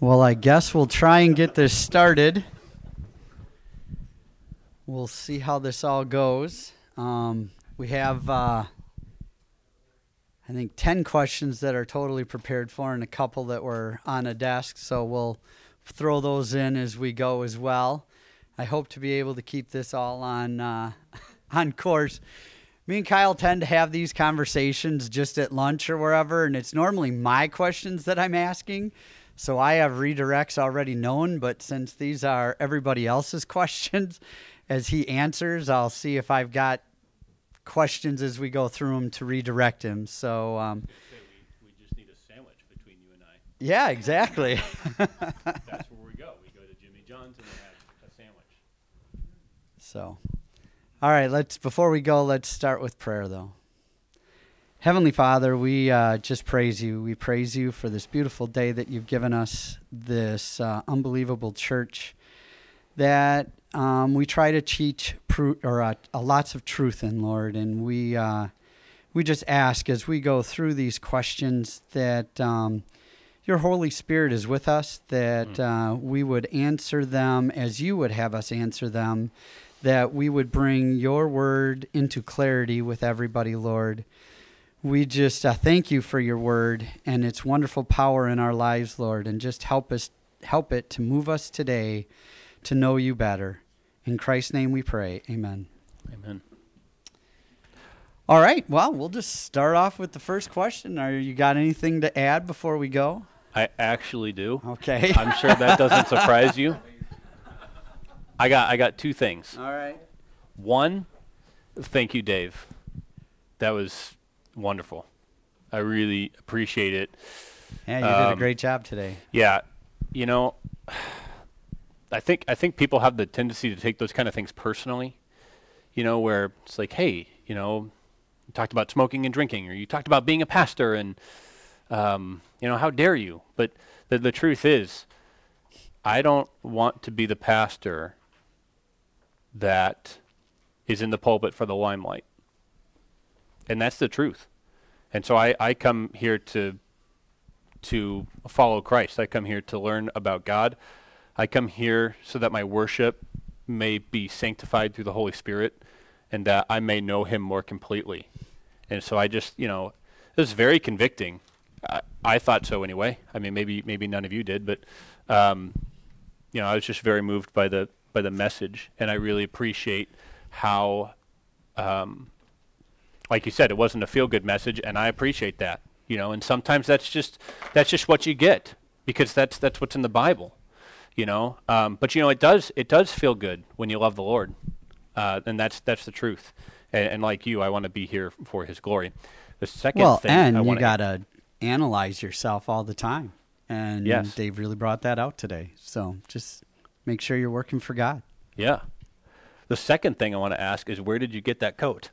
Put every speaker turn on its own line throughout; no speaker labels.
Well, I guess we'll try and get this started. We'll see how this all goes. We have, I think, 10 questions that are totally prepared for and a couple that were on a desk, so we'll throw those in as we go as well. I hope to be able to keep this all on on course. Me and Kyle tend to have these conversations just at lunch or wherever, and it's normally my questions that I'm asking. So I have redirects already known, but since these are everybody else's questions, as he answers, I'll see if I've got questions as we go through them to redirect him. So
we just need a sandwich between you and I.
Yeah, exactly.
That's where we go. We go to Jimmy John's and we have a sandwich.
So, all right, before we go, let's start with prayer, though. Heavenly Father, we just praise you. We praise you for this beautiful day that you've given us, this unbelievable church that we try to teach lots of truth in, Lord. And we just ask as we go through these questions that your Holy Spirit is with us, that we would answer them as you would have us answer them, that we would bring your word into clarity with everybody, Lord. We just thank you for your word and its wonderful power in our lives, Lord, and just help it to move us today to know you better. In Christ's name we pray. Amen.
Amen.
All right. Well, we'll just start off with the first question. You got anything to add before we go?
I actually do.
Okay.
I'm sure that doesn't surprise you. I got two things.
All right.
One, thank you, Dave. That was wonderful. I really appreciate it.
Yeah, you did a great job today.
Yeah. You know, I think people have the tendency to take those kind of things personally, you know, where it's like, hey, you know, you talked about smoking and drinking, or you talked about being a pastor, and, you know, how dare you? But the truth is, I don't want to be the pastor that is in the pulpit for the limelight. And that's the truth. And so I come here to follow Christ. I come here to learn about God. I come here so that my worship may be sanctified through the Holy Spirit and that I may know him more completely. And so I just, you know, it was very convicting. I thought so anyway. I mean, maybe none of you did, but, you know, I was just very moved by the message, and I really appreciate how, like you said, it wasn't a feel-good message, and I appreciate that, you know. And sometimes that's just what you get, because that's what's in the Bible, you know. But you know, it does feel good when you love the Lord, and that's the truth. And like you, I want to be here for His glory. The second thing,
and you gotta analyze yourself all the time, and
yes.
Dave really brought that out today. So just make sure you're working for God.
Yeah. The second thing I want to ask is, where did you get that coat?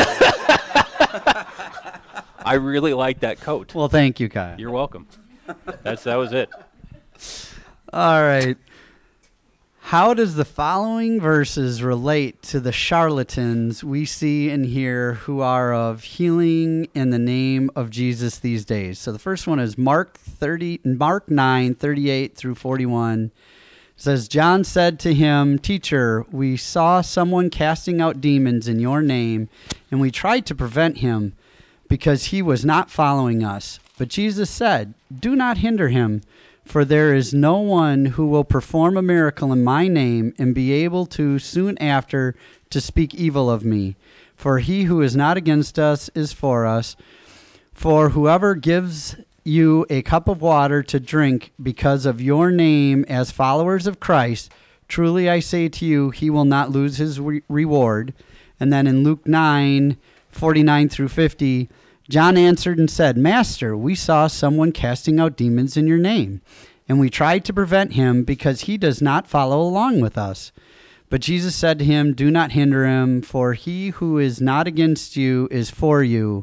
I really like that coat.
Well, thank you, Kyle.
You're welcome. That was it.
All right. How does the following verses relate to the charlatans we see and hear who are of healing in the name of Jesus these days? So the first one is Mark 9:38 through 41. It says, John said to him, Teacher, we saw someone casting out demons in your name, and we tried to prevent him because he was not following us. But Jesus said, Do not hinder him, for there is no one who will perform a miracle in my name and be able to soon after to speak evil of me. For he who is not against us is for us. For whoever gives you a cup of water to drink because of your name as followers of Christ, truly I say to you, he will not lose his reward. And then in Luke 9:49 through 50, John answered and said, Master, we saw someone casting out demons in your name, and we tried to prevent him because he does not follow along with us. But Jesus said to him, Do not hinder him, for he who is not against you is for you.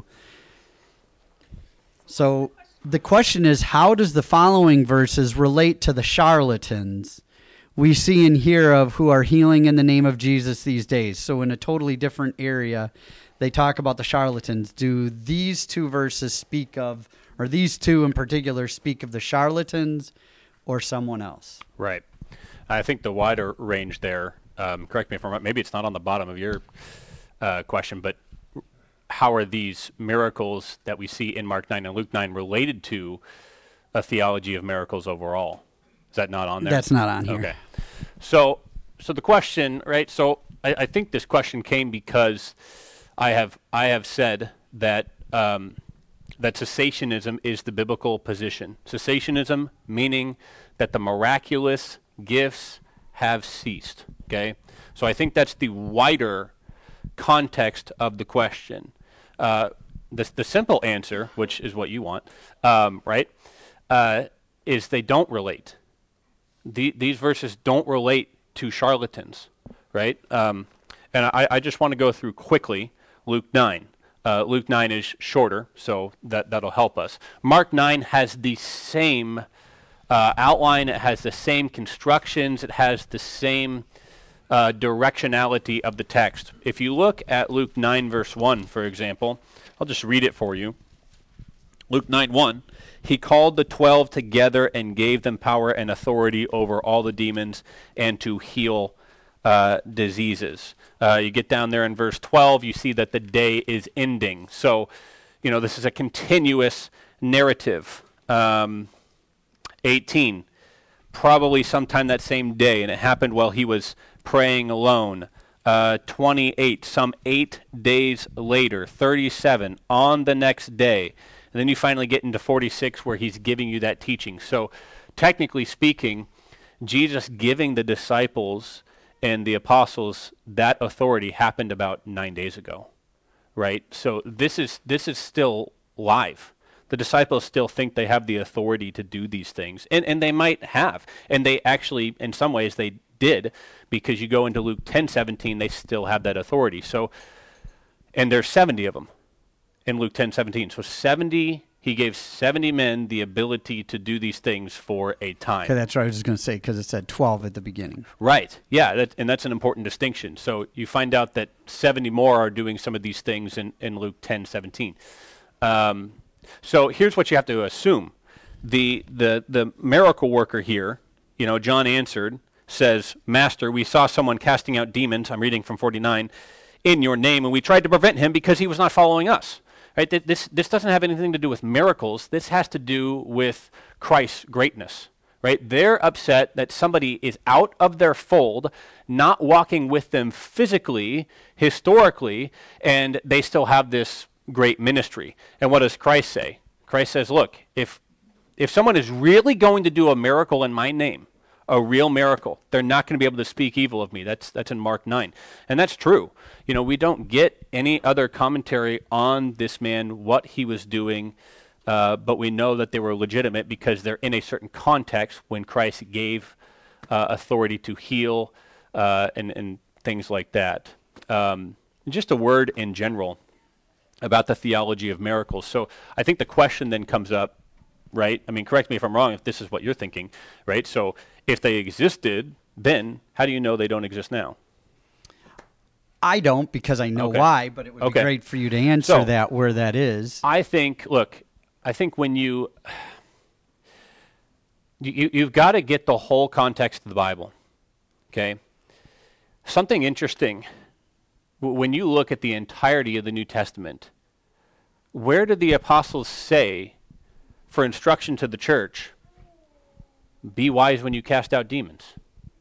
So the question is, how does the following verses relate to the charlatans we see and hear of who are healing in the name of Jesus these days? So in a totally different area, they talk about the charlatans. Do these two verses speak of, or these two in particular speak of the charlatans or someone else.
Right. I think the wider range there, correct me if I'm wrong, maybe it's not on the bottom of your question, but how are these miracles that we see in Mark 9 and Luke 9 related to a theology of miracles overall? Is that not on there?
That's not on here.
Okay. So the question, right? So I think this question came because I have said that that cessationism is the biblical position. Cessationism meaning that the miraculous gifts have ceased. Okay. So I think that's the wider context of the question. The simple answer, which is what you want, right, is they don't relate. These verses don't relate to charlatans, right? And I just want to go through quickly Luke 9. Luke 9 is shorter, so that'll help us. Mark 9 has the same outline. It has the same constructions. It has the same directionality of the text. If you look at Luke 9, verse 1, for example, I'll just read it for you. Luke 9:1, he called the 12 together and gave them power and authority over all the demons and to heal diseases. You get down there in verse 12, you see that the day is ending. So, this is a continuous narrative. 18, probably sometime that same day, and it happened while he was praying alone. 28, some 8 days later. 37, on the next day. And then you finally get into 46 where he's giving you that teaching. So technically speaking, Jesus giving the disciples and the apostles that authority happened about 9 days ago, right? So this is still live. The disciples still think they have the authority to do these things, and they might have. And they actually, in some ways, they did, because you go into Luke 10:17, they still have that authority. So, and there's 70 of them in Luke 10:17. So 70, he gave 70 men the ability to do these things for a time.
Okay, that's what I was just going to say, because it said 12 at the beginning.
Right. Yeah, and that's an important distinction. So you find out that 70 more are doing some of these things in Luke 10:17. So here's what you have to assume. The miracle worker here, John answered, says, Master, we saw someone casting out demons, I'm reading from 49, in your name, and we tried to prevent him because he was not following us. Right? This doesn't have anything to do with miracles. This has to do with Christ's greatness. Right? They're upset that somebody is out of their fold, not walking with them physically, historically, and they still have this great ministry. And what does Christ say? Christ says, look, if someone is really going to do a miracle in my name, a real miracle, they're not going to be able to speak evil of me. That's in Mark 9. And that's true. We don't get any other commentary on this man, what he was doing, but we know that they were legitimate because they're in a certain context when Christ gave authority to heal and things like that. Just a word in general about the theology of miracles. So I think the question then comes up, right? I mean, correct me if I'm wrong if this is what you're thinking, right? So if they existed then, how do you know they don't exist now?
I don't, because I know
Okay.
why, but it would be great for you to answer that, where that is.
I think when you've got to get the whole context of the Bible, okay? Something interesting, when you look at the entirety of the New Testament, where did the apostles say for instruction to the church, be wise when you cast out demons?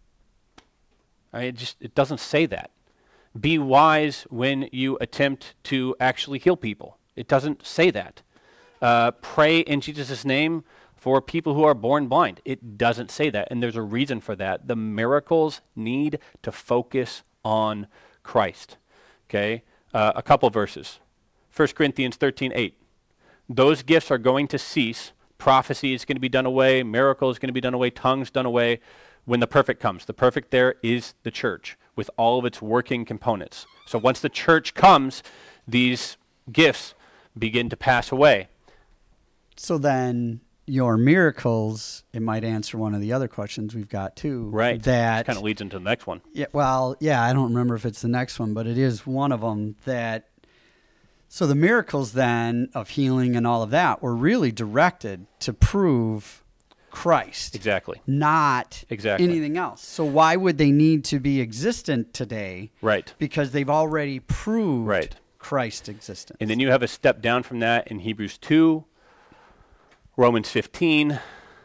It doesn't say that. Be wise when you attempt to actually heal people. It doesn't say that. Pray in Jesus' name for people who are born blind. It doesn't say that, and there's a reason for that. The miracles need to focus on Christ. Okay? A couple verses. 1 Corinthians 13:8. Those gifts are going to cease. Prophecy is going to be done away. Miracle is going to be done away. Tongues done away when the perfect comes. The perfect there is the church with all of its working components. So once the church comes, these gifts begin to pass away.
So then your miracles, it might answer one of the other questions we've got too.
Right.
That
kind of leads into the next one.
Yeah. Well, yeah, I don't remember if it's the next one, but it is one of them. So the miracles then of healing and all of that were really directed to prove Christ.
Exactly.
Not
Exactly.
anything else. So why would they need to be existent today?
Right.
Because they've already proved
Right.
Christ's existence.
And then you have a step down from that in Hebrews 2, Romans 15,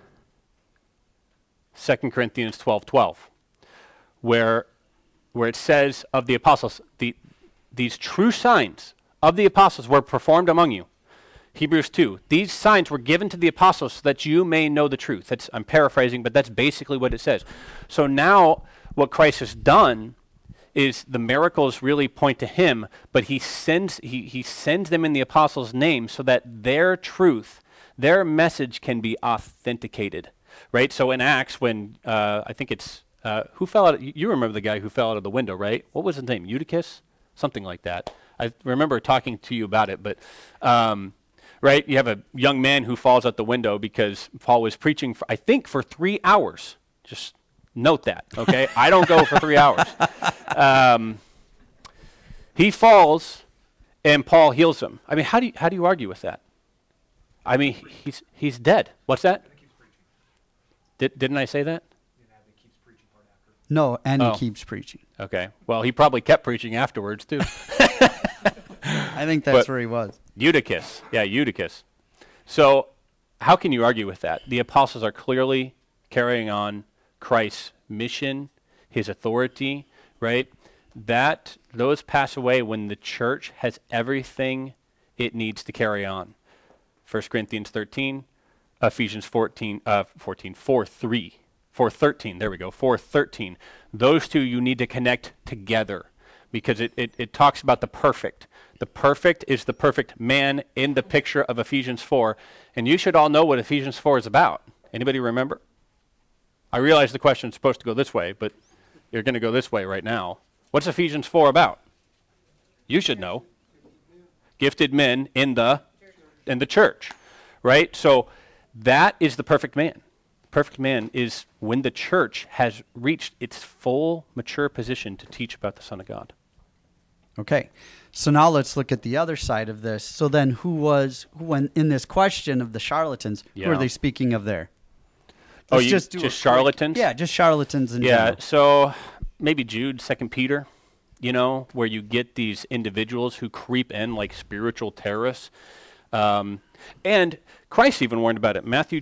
2 Corinthians 12:12, where it says of the apostles, these true signs of the apostles were performed among you. Hebrews 2, these signs were given to the apostles so that you may know the truth. I'm paraphrasing, but that's basically what it says. So now what Christ has done is the miracles really point to him, but he sends them in the apostles' name so that their truth, their message can be authenticated, right? So in Acts, when I think it's who fell out? You remember the guy who fell out of the window, right? What was his name? Eutychus, something like that. I remember talking to you about it, but right, you have a young man who falls out the window because Paul was preaching, for 3 hours. Just note that, okay? I don't go for 3 hours. He falls, and Paul heals him. I mean, how do you argue with that? I mean, he's dead. What's that? Didn't I say that?
No, and he keeps preaching.
Okay. Well, he probably kept preaching afterwards, too.
I think that's where he was.
Eutychus. Yeah, Eutychus. So how can you argue with that? The apostles are clearly carrying on Christ's mission, his authority, right? Those pass away when the church has everything it needs to carry on. 1 Corinthians 13, Ephesians 4:13, there we go, 4:13. Those two you need to connect together because it talks about the perfect. The perfect is the perfect man in the picture of Ephesians 4. And you should all know what Ephesians 4 is about. Anybody remember? I realize the question is supposed to go this way, but you're going to go this way right now. What's Ephesians 4 about? You should know. Gifted men in the church, right? So that is the perfect man. Perfect man is when the church has reached its full mature position to teach about the Son of God.
Okay. So now let's look at the other side of this. So then when in this question of the charlatans, who are they speaking of there? Let's
just charlatans?
Just charlatans in general.
Yeah, so maybe Jude, 2 Peter, where you get these individuals who creep in like spiritual terrorists. And Christ even warned about it. Matthew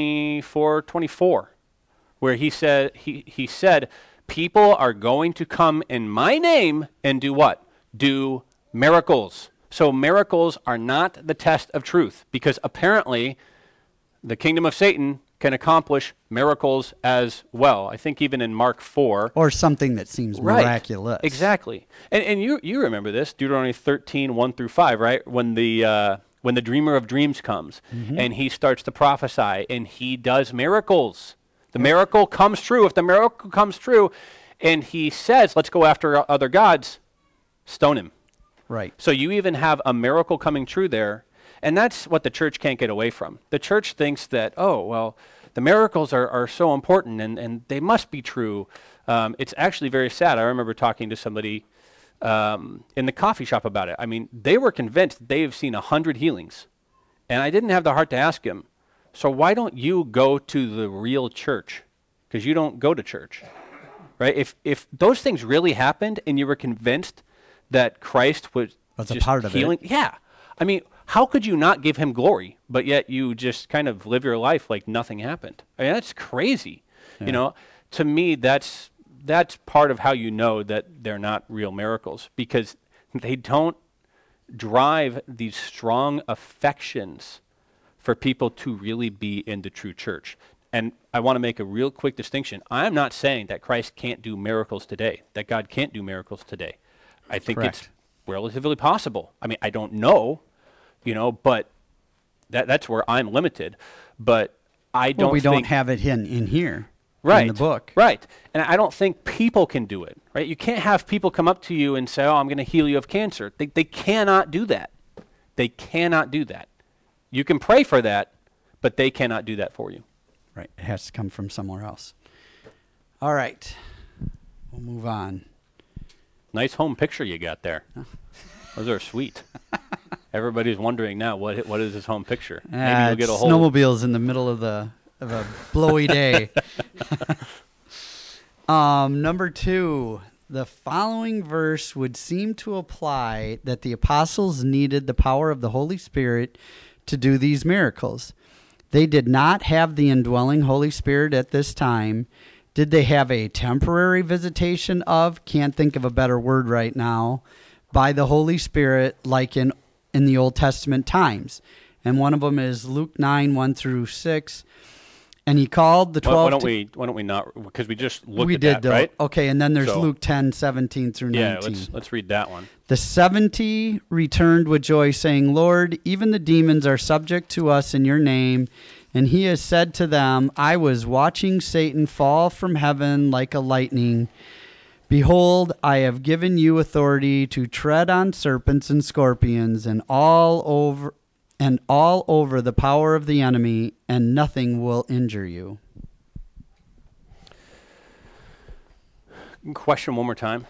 24:24, where he said, he said, people are going to come in my name and do what? Do miracles. So miracles are not the test of truth because apparently the kingdom of Satan can accomplish miracles as well. I think even in Mark 4.
Or something that seems miraculous.
Exactly. And you remember this, Deuteronomy 13, 1 through 5, right? When the dreamer of dreams comes and he starts to prophesy and he does miracles. The miracle comes true. If the miracle comes true and he says, let's go after other gods, stone him.
Right.
So you even have a miracle coming true there. And that's what the church can't get away from. The church thinks that, the miracles are so important and they must be true. It's actually very sad. I remember talking to somebody in the coffee shop about it. I mean, they were convinced they have seen 100 healings. And I didn't have the heart to ask him, so why don't you go to the real church? Because you don't go to church, right? If those things really happened and you were convinced that Christ was
a
just
part of
healing,
it.
Yeah. I mean, how could you not give him glory, but yet you just kind of live your life like nothing happened? I mean, that's crazy.
Yeah.
To me, that's part of how you know that they're not real miracles because they don't drive these strong affections for people to really be in the true church. And I want to make a real quick distinction. I'm not saying that Christ can't do miracles today, that God can't do miracles today. I think it's relatively possible. I mean, I don't know, but that's where I'm limited. But I don't
we
think...
don't have it in here.
Right.
In the book.
Right. And I don't think people can do it, right? You can't have people come up to you and say, I'm going to heal you of cancer. They cannot do that. They cannot do that. You can pray for that, but they cannot do that for you.
Right. It has to come from somewhere else. All right. We'll move on.
Nice home picture you got there. Those are sweet. Everybody's wondering now, what is his home picture?
Maybe you'll get a whole... Snowmobiles in the middle of the of a blowy day. Number 2, the following verse would seem to apply that the apostles needed the power of the Holy Spirit to do these miracles. They did not have the indwelling Holy Spirit at this time. Did they have a temporary visitation of, can't think of a better word right now, by the Holy Spirit like in the Old Testament times? And one of them is Luke 9, 1 through 6. And he called the 12.
Why don't we not? Because we just looked at
did,
that, right?
Okay, and then there's Luke 10, 17 through 19.
Yeah, let's read that one.
The 70 returned with joy, saying, Lord, even the demons are subject to us in your name. And he has said to them, I was watching Satan fall from heaven like a lightning. Behold, I have given you authority to tread on serpents and scorpions and all over the power of the enemy, and nothing will injure you.
Question one more time.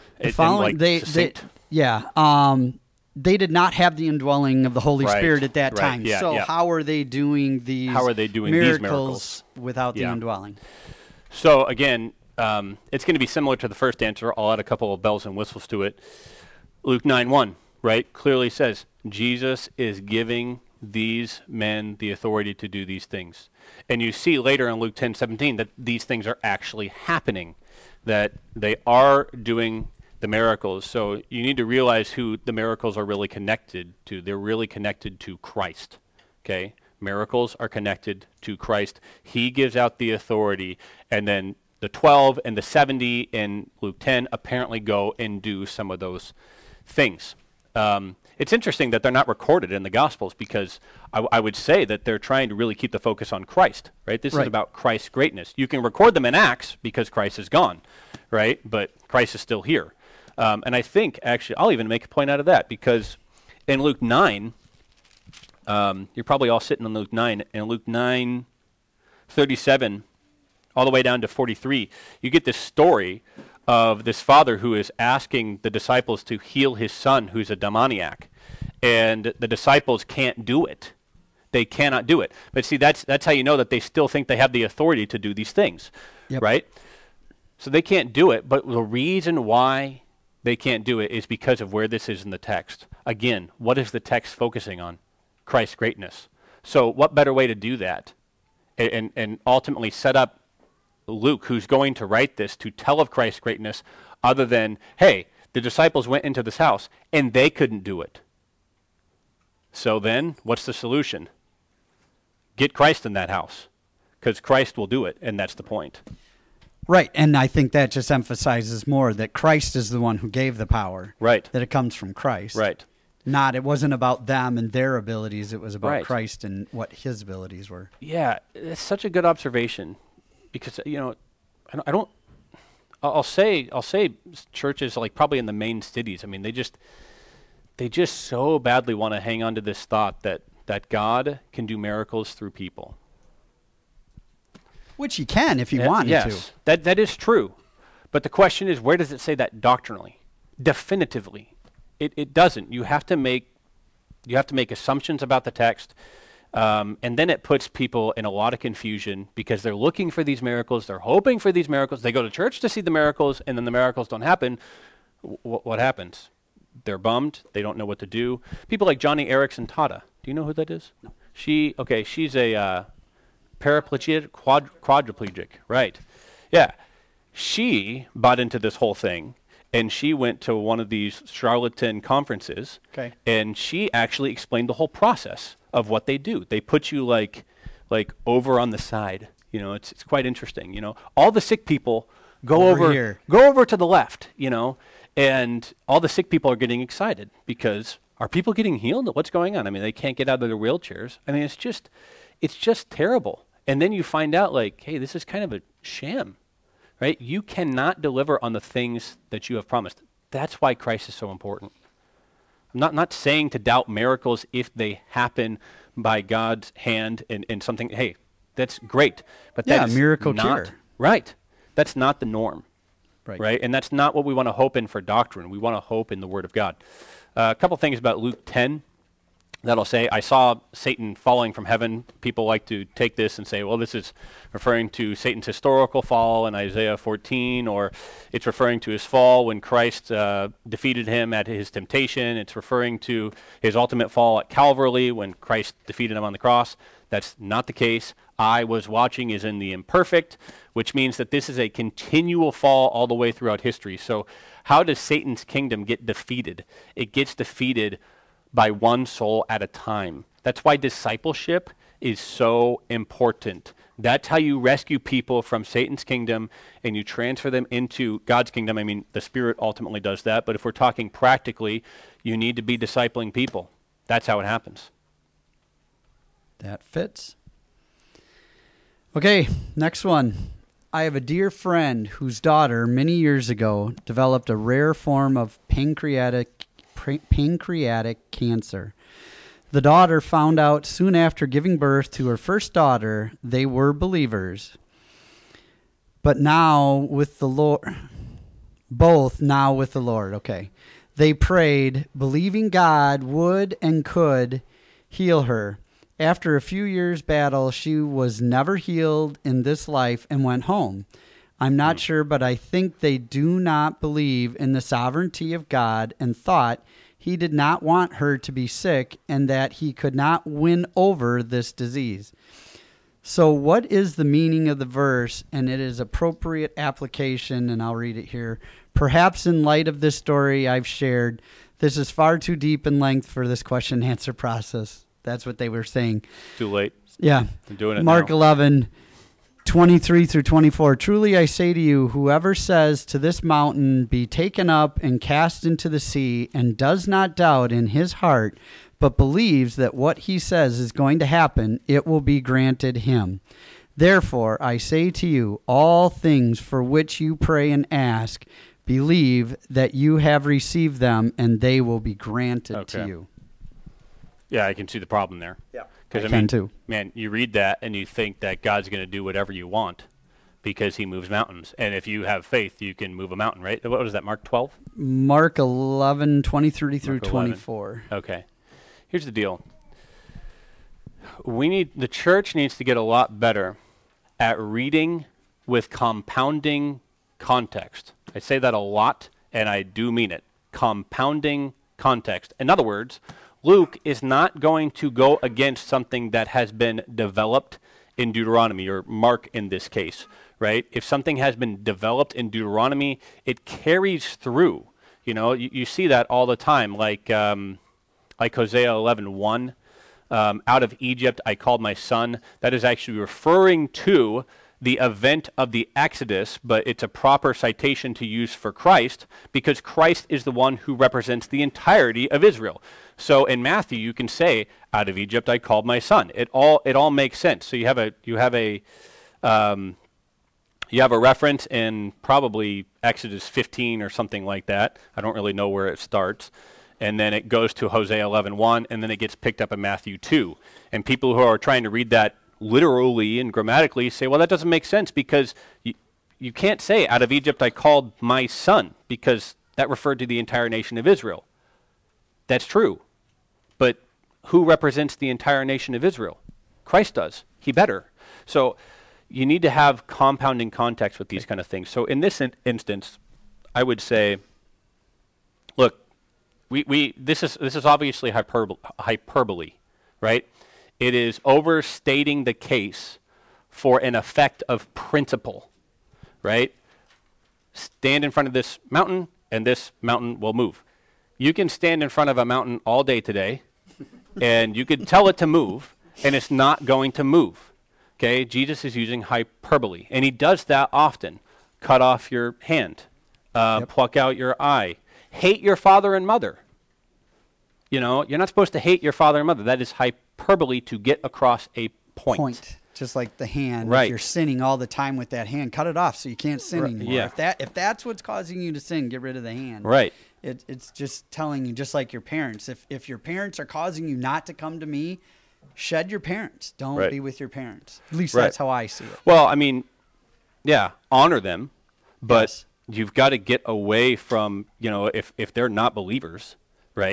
They did not have the indwelling of the Holy Spirit at that time.
Yeah,
so how are they doing these miracles without the indwelling?
So again, it's going to be similar to the first answer. I'll add a couple of bells and whistles to it. Luke 9:1, right, clearly says Jesus is giving these men the authority to do these things. And you see later in Luke 10:17 that these things are actually happening, that they are doing the miracles. So you need to realize who the miracles are really connected to. They're really connected to Christ. Okay? Miracles are connected to Christ. He gives out the authority, and then the 12 and the 70 in Luke 10 apparently go and do some of those things. It's interesting that they're not recorded in the Gospels, because I would say that they're trying to really keep the focus on Christ, right? This is about Christ's greatness. You can record them in Acts because Christ is gone, right? But Christ is still here. And I think, actually, I'll even make a point out of that, because in Luke 9, you're probably all sitting on Luke 9, and Luke 9:37 all the way down to 43, you get this story of this father who is asking the disciples to heal his son who's a demoniac. And the disciples can't do it. They cannot do it. But see, that's how you know that they still think they have the authority to do these things, right? So they can't do it, but the reason why they can't do it is because of where this is in the text. Again, what is the text focusing on? Christ's greatness. So what better way to do that and ultimately set up Luke, who's going to write this, to tell of Christ's greatness, other than, hey, the disciples went into this house and they couldn't do it. So then, what's the solution? Get Christ in that house, because Christ will do it, and that's the point.
Right, and I think that just emphasizes more that Christ is the one who gave the power.
Right.
That it comes from Christ.
Right.
It wasn't about them and their abilities, it was about Christ and what his abilities were.
Yeah, it's such a good observation, because, I'll say churches, like probably in the main cities, I mean, they just so badly want to hang on to this thought that God can do miracles through people.
Which he can if he wanted to.
That is true. But the question is, where does it say that doctrinally? Definitively. It doesn't. You have to make assumptions about the text, and then it puts people in a lot of confusion, because they're looking for these miracles, they're hoping for these miracles, they go to church to see the miracles, and then the miracles don't happen. What happens? They're bummed. They don't know what to do. People like Johnny Erickson Tata. Do you know who that is? No. She's a paraplegic, quadriplegic, right? Yeah. She bought into this whole thing, and she went to one of these charlatan conferences, and she actually explained the whole process of what they do. They put you like over on the side. It's quite interesting. All the sick people go over to the left. And all the sick people are getting excited, because are people getting healed? What's going on? I mean, they can't get out of their wheelchairs. I mean, it's just terrible. And then you find out, hey, this is kind of a sham, right? You cannot deliver on the things that you have promised. That's why Christ is so important. I'm not saying to doubt miracles if they happen by God's hand and something. Hey, that's great, but that's
miracle
not
cure.
Right. That's not the norm. Right? And that's not what we want to hope in for doctrine. We want to hope in the Word of God. A couple things about Luke 10. that'll say, I saw Satan falling from heaven. People like to take this and say, well, this is referring to Satan's historical fall in Isaiah 14, or it's referring to his fall when Christ defeated him at his temptation. It's referring to his ultimate fall at Calvary when Christ defeated him on the cross. That's not the case. I was watching is in the imperfect, which means that this is a continual fall all the way throughout history. So how does Satan's kingdom get defeated? It gets defeated by one soul at a time. That's why discipleship is so important. That's how you rescue people from Satan's kingdom and you transfer them into God's kingdom. I mean, the Spirit ultimately does that, but if we're talking practically, you need to be discipling people. That's how it happens.
That fits. Okay, next one. I have a dear friend whose daughter many years ago developed a rare form of pancreatic cancer. The daughter found out soon after giving birth to her first daughter. They were believers, but now with the Lord, both now with the Lord. Okay. They prayed, believing God would and could heal her. After a few years' battle, she was never healed in this life and went home. I'm not sure, but I think they do not believe in the sovereignty of God and thought he did not want her to be sick and that he could not win over this disease. So what is the meaning of the verse? And it is appropriate application, and I'll read it here. Perhaps in light of this story I've shared, this is far too deep in length for this question and answer process. That's what they were saying.
Too late.
Yeah.
I'm doing it
Mark
now.
11:23 through 24. Truly I say to you, whoever says to this mountain, be taken up and cast into the sea, and does not doubt in his heart, but believes that what he says is going to happen, it will be granted him. Therefore, I say to you, all things for which you pray and ask, believe that you have received them, and they will be granted to you.
Yeah, I can see the problem there.
Yeah,
because
I can too.
Man, you read that and you think that God's going to do whatever you want because he moves mountains. And if you have faith, you can move a mountain, right? What was that, Mark 12?
Mark 11:23 through 24.
Okay. Here's the deal. The church needs to get a lot better at reading with compounding context. I say that a lot, and I do mean it. Compounding context. In other words, Luke is not going to go against something that has been developed in Deuteronomy, or Mark in this case, right? If something has been developed in Deuteronomy, it carries through. You know, you see that all the time, like Hosea 11:1. Out of Egypt I called my son. That is actually referring to the event of the Exodus, but it's a proper citation to use for Christ because Christ is the one who represents the entirety of Israel. So in Matthew, you can say, "Out of Egypt I called my son." It all makes sense. So you have a reference in probably Exodus 15 or something like that. I don't really know where it starts. And then it goes to Hosea 11:1, and then it gets picked up in Matthew 2. And people who are trying to read that literally and grammatically say, well, that doesn't make sense because you can't say, out of Egypt I called my son, because that referred to the entire nation of Israel. That's true. But who represents the entire nation of Israel? Christ does. He better. So you need to have compounding context with these kind of things. So in this instance, I would say, look, this is obviously hyperbole, right? It is overstating the case for an effect of principle, right? Stand in front of this mountain, and this mountain will move. You can stand in front of a mountain all day today, and you could tell it to move, and it's not going to move. Okay? Jesus is using hyperbole, and he does that often. Cut off your hand, pluck out your eye. Hate your father and mother. You know, you're not supposed to hate your father and mother. That is hyperbole to get across a point.
Just like the hand.
Right.
If you're sinning all the time with that hand, cut it off so you can't sin anymore.
Yeah.
If that's what's causing you to sin, get rid of the hand.
Right.
It's just telling you, just like your parents. If your parents are causing you not to come to me, shed your parents. Don't be with your parents. At least that's how I see it.
Well, I mean, yeah, honor them, but you've got to get away from, if they're not believers, right?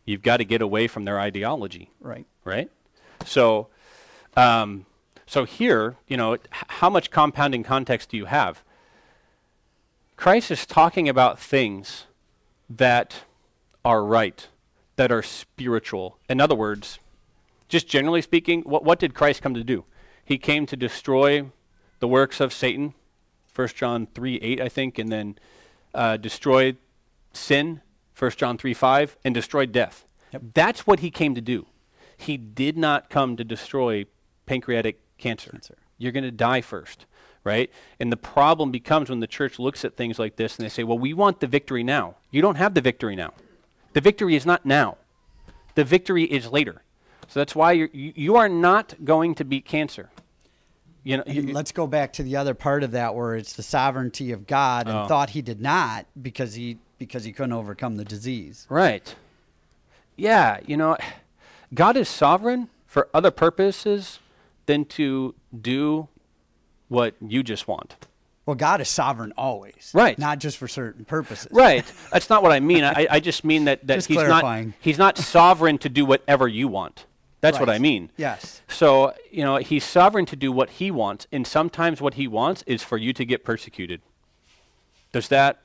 you've got to get away from their ideology,
Right.
right? So, so here, how much compounding context do you have? Christ is talking about things that are right, that are spiritual. In other words, just generally speaking, what did Christ come to do? He came to destroy the works of Satan, 1 John 3:8, I think, and then destroy sin, 1 John 3:5, and destroy death.
Yep.
That's what he came to do. He did not come to destroy pancreatic cancer. You're going to die first, right? And the problem becomes when the church looks at things like this and they say, well, we want the victory now. You don't have the victory now. The victory is not now. The victory is later. So that's why you are not going to beat cancer.
Let's go back to the other part of that where it's the sovereignty of God and thought he did not because he couldn't overcome the disease.
Right. Yeah, God is sovereign for other purposes than to do what you just want.
Well, God is sovereign always.
Right.
Not just for certain purposes.
Right. That's not what I mean. I just mean that
Just
he's
clarifying.
he's not sovereign to do whatever you want. That's what
Right.
I mean.
Yes.
So, he's sovereign to do what he wants, and sometimes what he wants is for you to get persecuted. Does that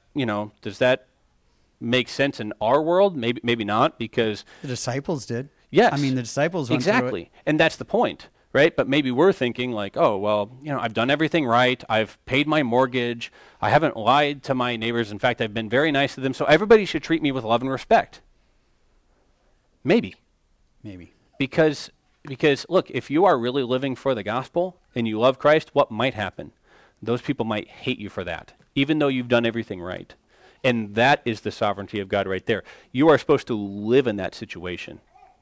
make sense in our world? Maybe not, because
The disciples did.
yes.
I mean, the disciples went through it.
exactly. And that's the point, right? But maybe we're thinking like, oh, well, I've done everything right. I've paid my mortgage. I haven't lied to my neighbors. In fact, I've been very nice to them. So everybody should treat me with love and respect. Maybe. Because look, if you are really living for the gospel and you love Christ, what might happen? Those people might hate you for that, even though you've done everything right. And that is the sovereignty of God right there. You are supposed to live in that situation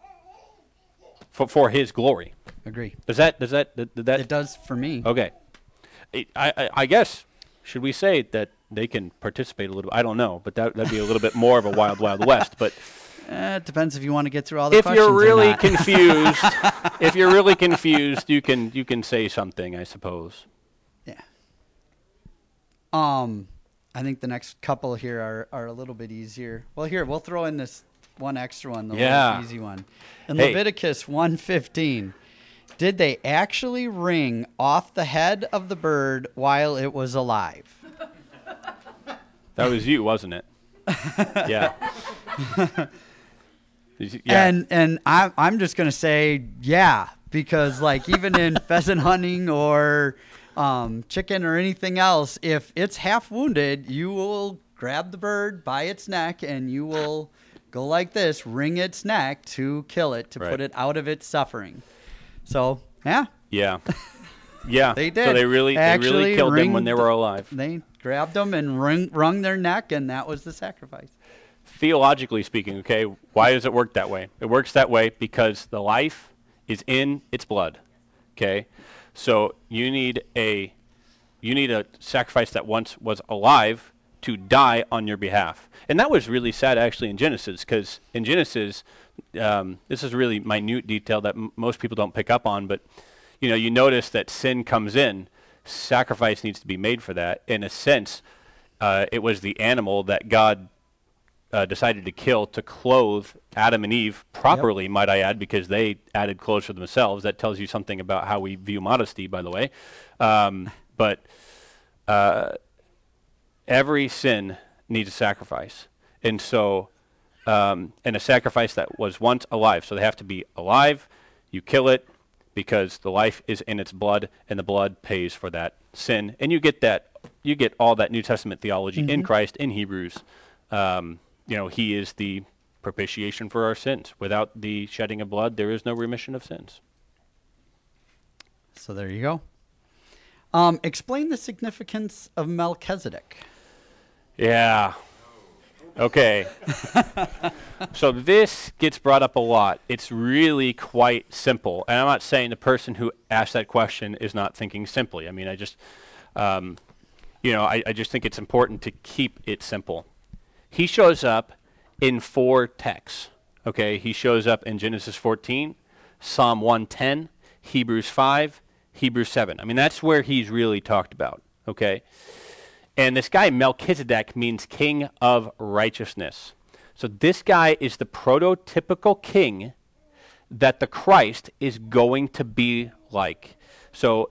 for his glory.
Agree.
Does that
It does for me.
Okay. I guess, should we say that they can participate a little? I don't know, but that'd be a little bit more of a wild west. But
It depends if you want to get through all the
if
questions
you're really
or not.
confused, you can say something, I suppose.
Yeah. I think the next couple here are a little bit easier. Well, here, we'll throw in this one extra one, the little easy one. In
Hey.
Leviticus 1:15, did they actually wring off the head of the bird while it was alive?
That was you, wasn't it? Yeah. Yeah.
And I'm just going to say, yeah, because like even in pheasant hunting or chicken or anything else, if it's half wounded, you will grab the bird by its neck and you will go like this, wring its neck to kill it, to
Right.
put it out of its suffering. So, yeah,
Yeah. Yeah.
They did.
So they really killed them when they
ringed
were alive.
they grabbed them and wrung their neck, and that was the sacrifice.
Theologically speaking, okay, why does it work that way? It works that way because the life is in its blood. Okay? So you need a sacrifice that once was alive to die on your behalf. And that was really sad actually in Genesis, because in Genesis, this is really minute detail that most people don't pick up on, but you notice that sin comes in, sacrifice needs to be made for that. In a sense, it was the animal that God decided to kill to clothe Adam and Eve properly, might I add, because they added clothes for themselves. That tells you something about how we view modesty, by the way. But every sin needs a sacrifice. And so, and a sacrifice that was once alive. So they have to be alive. You kill it because the life is in its blood, and the blood pays for that sin. And you get all that New Testament theology in Christ, in Hebrews. He is the propitiation for our sins. Without the shedding of blood, there is no remission of sins.
So there you go. Explain the significance of Melchizedek.
Yeah. Okay. So this gets brought up a lot. It's really quite simple. And I'm not saying the person who asked that question is not thinking simply. I mean, I just think it's important to keep it simple. He shows up in 4 texts. Okay, he shows up in Genesis 14, Psalm 110, Hebrews 5, Hebrews 7. I mean, that's where he's really talked about. Okay, and this guy Melchizedek means king of righteousness. So this guy is the prototypical king that the Christ is going to be like. So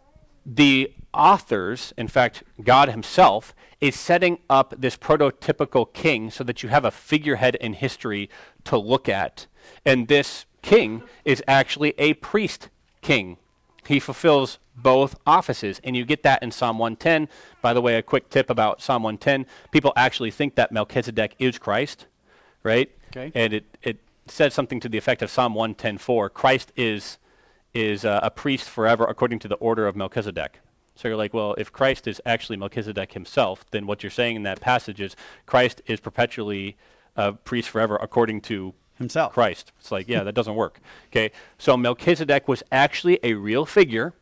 the authors, in fact, God himself, is setting up this prototypical king so that you have a figurehead in history to look at. And this king is actually a priest king. He fulfills both offices, and you get that in Psalm 110. By the way, a quick tip about Psalm 110, people actually think that Melchizedek is Christ, right?
Okay.
And it says something to the effect of Psalm 110:4. Christ is a priest forever according to the order of Melchizedek. So you're like, well, if Christ is actually Melchizedek himself, then what you're saying in that passage is Christ is perpetually a priest forever according to
Himself.
Christ. It's like, yeah, that doesn't work. Okay, so Melchizedek was actually a real figure.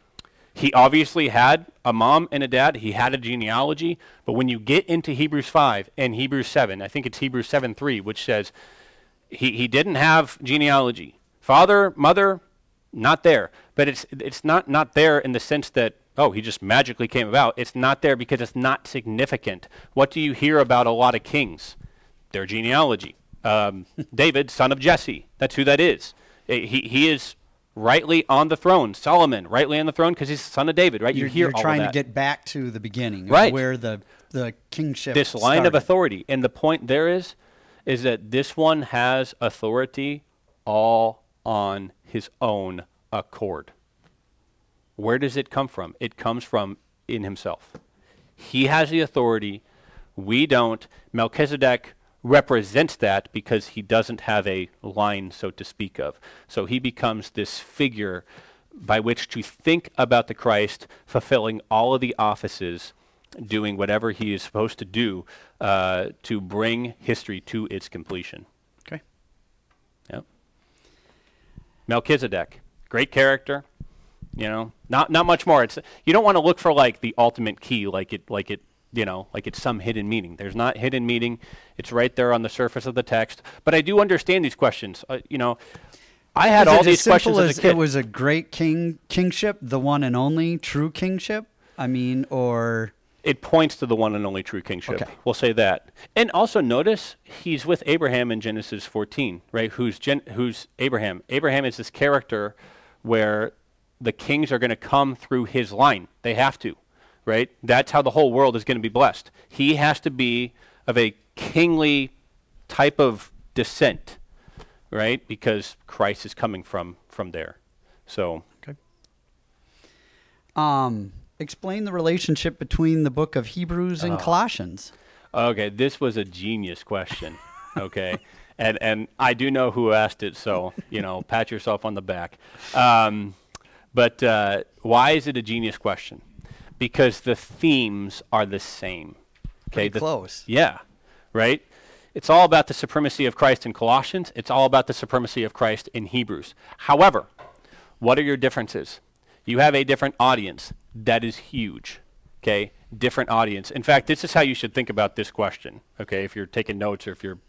He obviously had a mom and a dad. He had a genealogy. But when you get into Hebrews 5 and Hebrews 7, I think it's Hebrews 7:3, which says he didn't have genealogy. Father, mother, not there. But it's not there in the sense that, oh, he just magically came about. It's not there because it's not significant. What do you hear about a lot of kings? Their genealogy. David, son of Jesse. That's who that is. He is rightly on the throne. Solomon, rightly on the throne because he's the son of David, right?
You're
all
trying
of that.
to get back to the beginning, of
Right.
where the kingship
This line
started.
of authority. And the point there is that this one has authority all on his own accord. Where does it come from? It comes from in himself. He has the authority. We don't. Melchizedek represents that because he doesn't have a line, so to speak of. So he becomes this figure by which to think about the Christ fulfilling all of the offices, doing whatever he is supposed to do to bring history to its completion.
Okay.
Yep. Melchizedek, great character. You know, not much more. It's you don't want to look for like the ultimate key, like it's some hidden meaning. There's not hidden meaning. It's right there on the surface of the text. But I do understand these questions. I had all these questions as a kid.
It was a great kingship, the one and only true kingship. I mean, or
it points to the one and only true kingship.
Okay.
We'll say that. And also notice he's with Abraham in Genesis 14, right? Who's Abraham? Abraham is this character where the kings are going to come through his line. They have to, right? That's how the whole world is going to be blessed. He has to be of a kingly type of descent, right? Because Christ is coming from there. So,
okay. Explain the relationship between the book of Hebrews and Colossians.
Okay, this was a genius question. Okay, and I do know who asked it, so pat yourself on the back. But why is it a genius question? Because the themes are the same. Okay,
Pretty close.
Yeah, right? It's all about the supremacy of Christ in Colossians. It's all about the supremacy of Christ in Hebrews. However, what are your differences? You have a different audience. That is huge. Okay, different audience. In fact, this is how you should think about this question. Okay, if you're taking notes or if you're,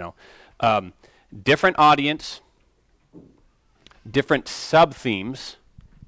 different audience, different sub-themes,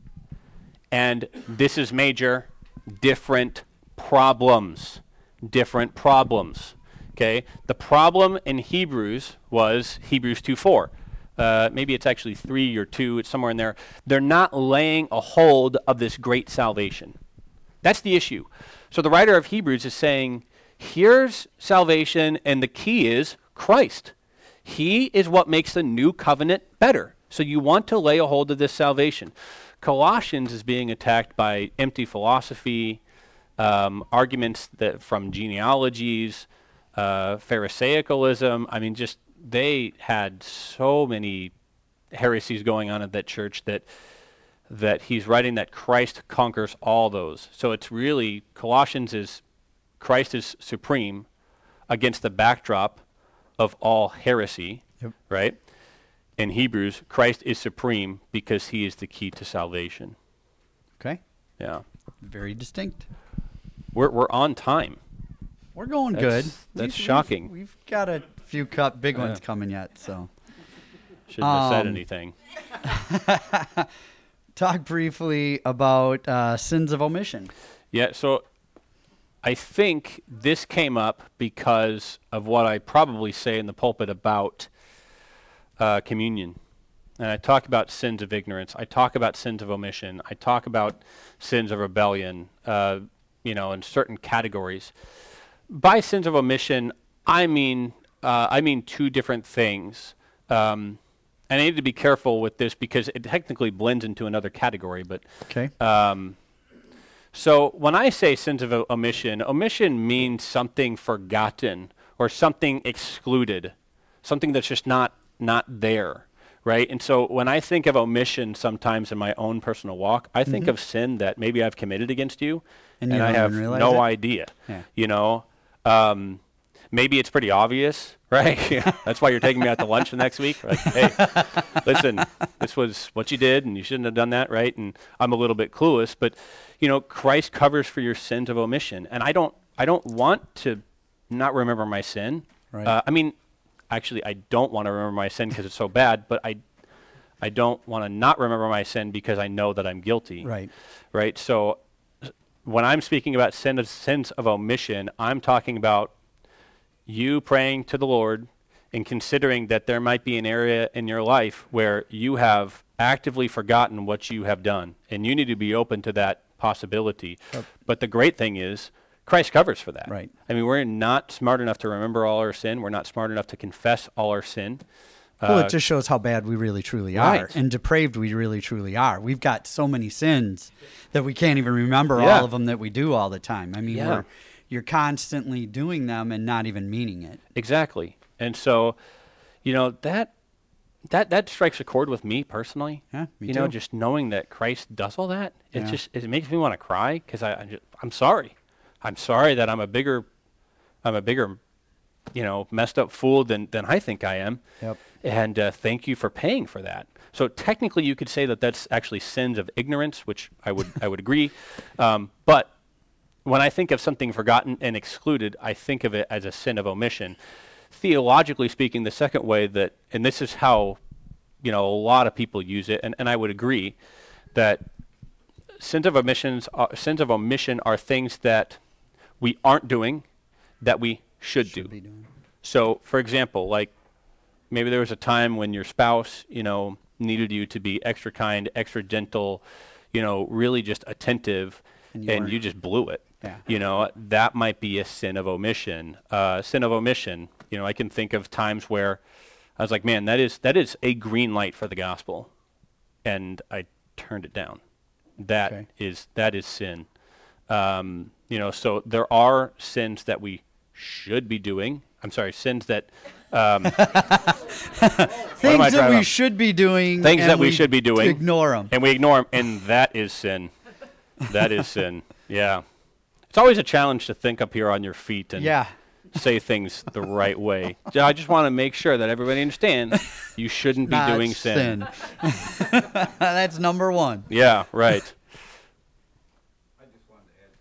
and this is major, different problems. Different problems. Okay? The problem in Hebrews was Hebrews 2:4. Maybe it's actually 3 or 2. It's somewhere in there. They're not laying a hold of this great salvation. That's the issue. So the writer of Hebrews is saying, here's salvation, and the key is Christ. He is what makes the new covenant better. So you want to lay a hold of this salvation. Colossians is being attacked by empty philosophy, arguments from genealogies, Pharisaicalism. I mean, just they had so many heresies going on at that church that he's writing that Christ conquers all those. So it's really, Colossians is Christ is supreme against the backdrop of all heresy,
Yep.
right? In Hebrews, Christ is supreme because he is the key to salvation.
Okay.
Yeah.
Very distinct.
We're on time.
We're going
That's-
good.
that's shocking.
We've got a few big ones coming yet, so.
Shouldn't have said anything.
Talk briefly about sins of omission.
Yeah, so I think this came up because of what I probably say in the pulpit about communion. And I talk about sins of ignorance. I talk about sins of omission. I talk about sins of rebellion, in certain categories. By sins of omission, I mean two different things. And I need to be careful with this because it technically blends into another category. But
Okay.
So when I say sins of omission means something forgotten or something excluded, something that's just not there, right? And so when I think of omission sometimes in my own personal walk, I think of sin that maybe I've committed against you,
And
and
you
I
don't
have
even realize
no
it?
idea.
Yeah.
Maybe it's pretty obvious, right? Yeah, that's why you're taking me out to lunch the next week. Like, hey, listen, this was what you did, and you shouldn't have done that, right? And I'm a little bit clueless, but Christ covers for your sins of omission, and I don't want to not remember my sin.
Right.
Actually, I don't want to remember my sin because it's so bad, but I don't want to not remember my sin because I know that I'm guilty.
Right.
Right. So when I'm speaking about sins of omission, I'm talking about you praying to the Lord and considering that there might be an area in your life where you have actively forgotten what you have done, and you need to be open to that possibility. But the great thing is Christ covers for that.
Right.
I mean, we're not smart enough to remember all our sin. We're not smart enough to confess all our sin.
Well, it just shows how bad we really truly are
Right.
and depraved we really truly are. We've got so many sins that we can't even remember
Yeah.
all of them that we do all the time. I mean,
Yeah.
you're constantly doing them and not even meaning it.
Exactly. And so, that strikes a chord with me personally.
Yeah, me too.
Just knowing that Christ does all that,
Yeah.
it makes me want to cry because I'm sorry. I'm sorry that I'm a bigger, messed up fool than I think I am.
Yep.
And thank you for paying for that. So technically, you could say that that's actually sins of ignorance, which I would agree. But when I think of something forgotten and excluded, I think of it as a sin of omission. Theologically speaking, the second way that, and this is how, a lot of people use it, and I would agree, that sins of omission are things that we aren't doing that we should do.
Be doing.
So, for example, like maybe there was a time when your spouse, needed you to be extra kind, extra gentle, really just attentive, and you just blew it.
Yeah.
That might be a sin of omission. Sin of omission. I can think of times where I was like, man, that is a green light for the gospel, and I turned it down. That is sin. So there are sins that we should be doing. I'm sorry, sins that
Things that we should be doing.
Things that we should be doing.
Ignore them.
And we ignore them, and that is sin. That is sin. Yeah. It's always a challenge to think up here on your feet and say things the right way. I just want to make sure that everybody understands you shouldn't be doing sin.
That's number one.
Yeah, right.
I just wanted to add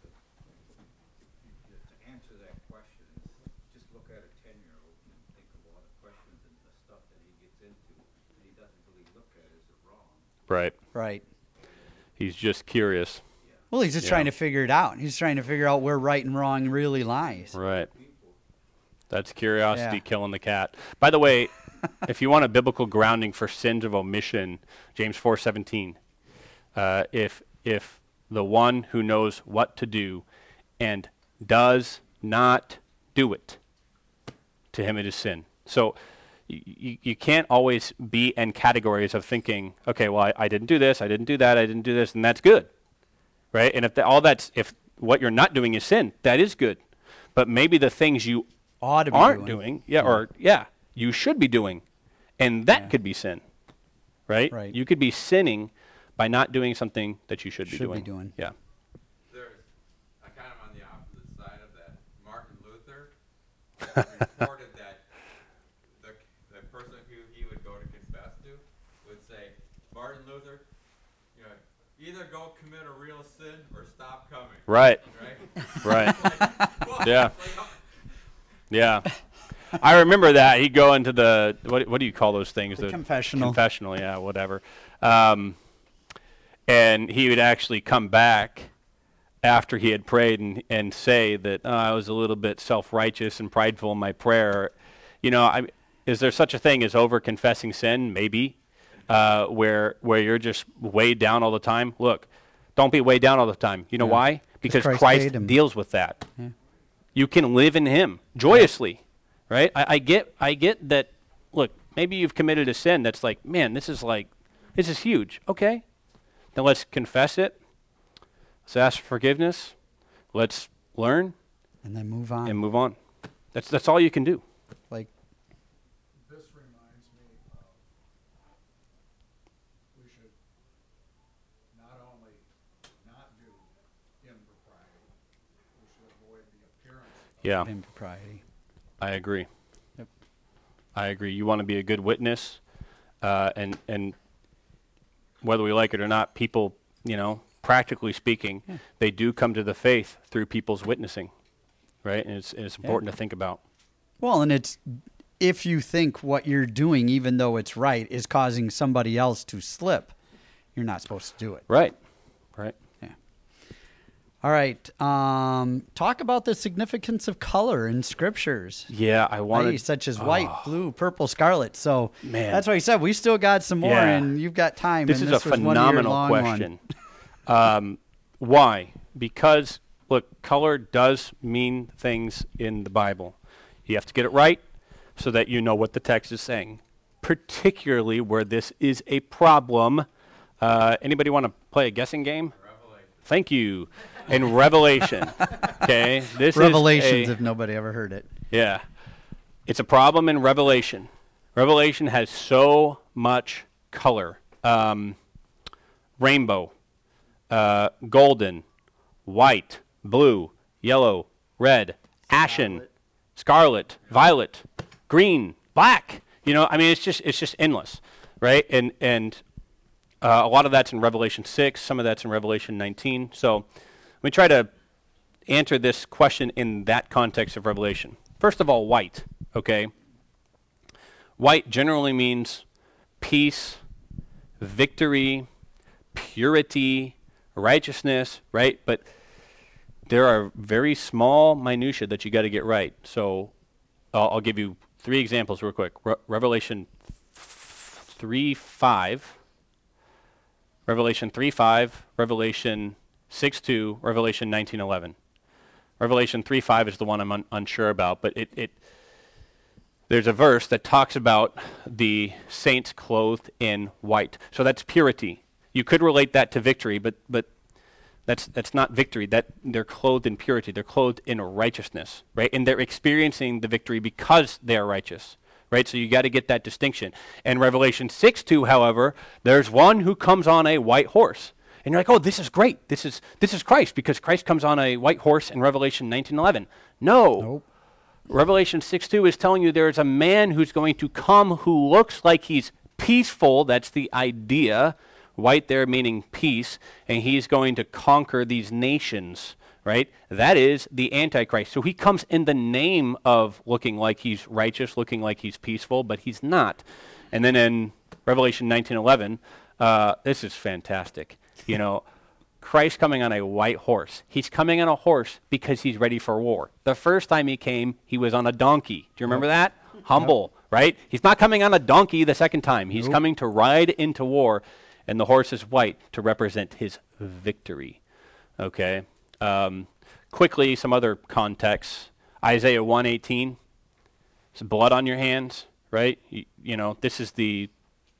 to answer that question, just look at a 10-year-old and think of all the questions and the stuff that he gets into, and he doesn't really look at it as wrong.
Right.
Right.
He's just curious.
Well, he's just trying to figure it out. He's trying to figure out where right and wrong really lies.
Right. That's curiosity killing the cat. By the way, if you want a biblical grounding for sins of omission, James 4:17, if the one who knows what to do and does not do it, to him it is sin. So you can't always be in categories of thinking, okay, well, I didn't do this, I didn't do that, I didn't do this, and that's good, right? And if what you're not doing is sin, that is good. But maybe the things you aren't doing, you should be doing, and that could be sin, right?
Right.
You could be sinning by not doing something that you should be doing. Yeah.
I kind of on the opposite side of that. Martin Luther reported that the person who he would go to confess to would say, Martin Luther, either go commit a real sin or stop coming.
Right.
Right?
Right. Yeah. Yeah. I remember that. He'd go into the, what do you call those things?
The confessional.
Confessional, yeah, whatever. And he would actually come back after he had prayed and say that I was a little bit self-righteous and prideful in my prayer. Is there such a thing as over-confessing sin? Maybe. Where you're just weighed down all the time. Look, don't be weighed down all the time. You know why? Because Christ deals with that. Yeah. You can live in him joyously, right? I get that. Look, maybe you've committed a sin that's like, man, this is huge. Okay, then let's confess it. Let's ask for forgiveness. Let's learn,
and then move on.
That's all you can do.
Like,
this reminds me of we should not only not do impropriety, we should avoid the appearance of
impropriety.
I agree.
Yep.
I agree. You want to be a good witness, and whether we like it or not, people, practically speaking, they do come to the faith through people's witnessing, right? And it's important to think about.
Well, and it's if you think what you're doing, even though it's right, is causing somebody else to slip, you're not supposed to do it.
Right.
Yeah. All right. Talk about the significance of color in scriptures.
Yeah, I wanted...
such as white, blue, purple, scarlet. So
man,
that's why you said we still got some more, and you've got time.
This is a phenomenal question. Why? Because, look, color does mean things in the Bible. You have to get it right so that you know what the text is saying, particularly where this is a problem. Anybody want to play a guessing game?
Revelation.
Thank you. In Revelation. Okay? This
Revelations, if nobody ever heard it.
Yeah. It's a problem in Revelation. Revelation has so much color. Rainbow. Golden, white, blue, yellow, red, ashen, scarlet, violet, green, black. It's just endless, right? And a lot of that's in Revelation 6. Some of that's in Revelation 19. So let me try to answer this question in that context of Revelation. First of all, white, okay? White generally means peace, victory, purity, righteousness, right? But there are very small minutia that you got to get right. So I'll give you 3 examples real quick. Revelation 3:5, Revelation 3:5, Revelation 6:2, Revelation 19:11. Revelation 3:5 is the one I'm unsure about, but there's a verse that talks about the saints clothed in white. So that's purity. You could relate that to victory, but that's not victory. That they're clothed in purity. They're clothed in righteousness, right? And they're experiencing the victory because they are righteous, right? So you got to get that distinction. In Revelation 6:2, however, there's one who comes on a white horse. And you're like, oh, this is great. This is Christ, because Christ comes on a white horse in Revelation 19:11. No.
Nope.
Revelation 6:2 is telling you there is a man who's going to come who looks like he's peaceful. That's the idea. White there meaning peace, and he's going to conquer these nations, right? That is the Antichrist. So he comes in the name of looking like he's righteous, looking like he's peaceful, but he's not. And then in Revelation 19:11, this is fantastic. Christ coming on a white horse. He's coming on a horse because he's ready for war. The first time he came, he was on a donkey. Do you remember that? Humble, right? He's not coming on a donkey the second time. He's coming to ride into war. And the horse is white to represent his victory. Okay. Quickly, some other contexts. Isaiah 1:18. It's blood on your hands, right? This is the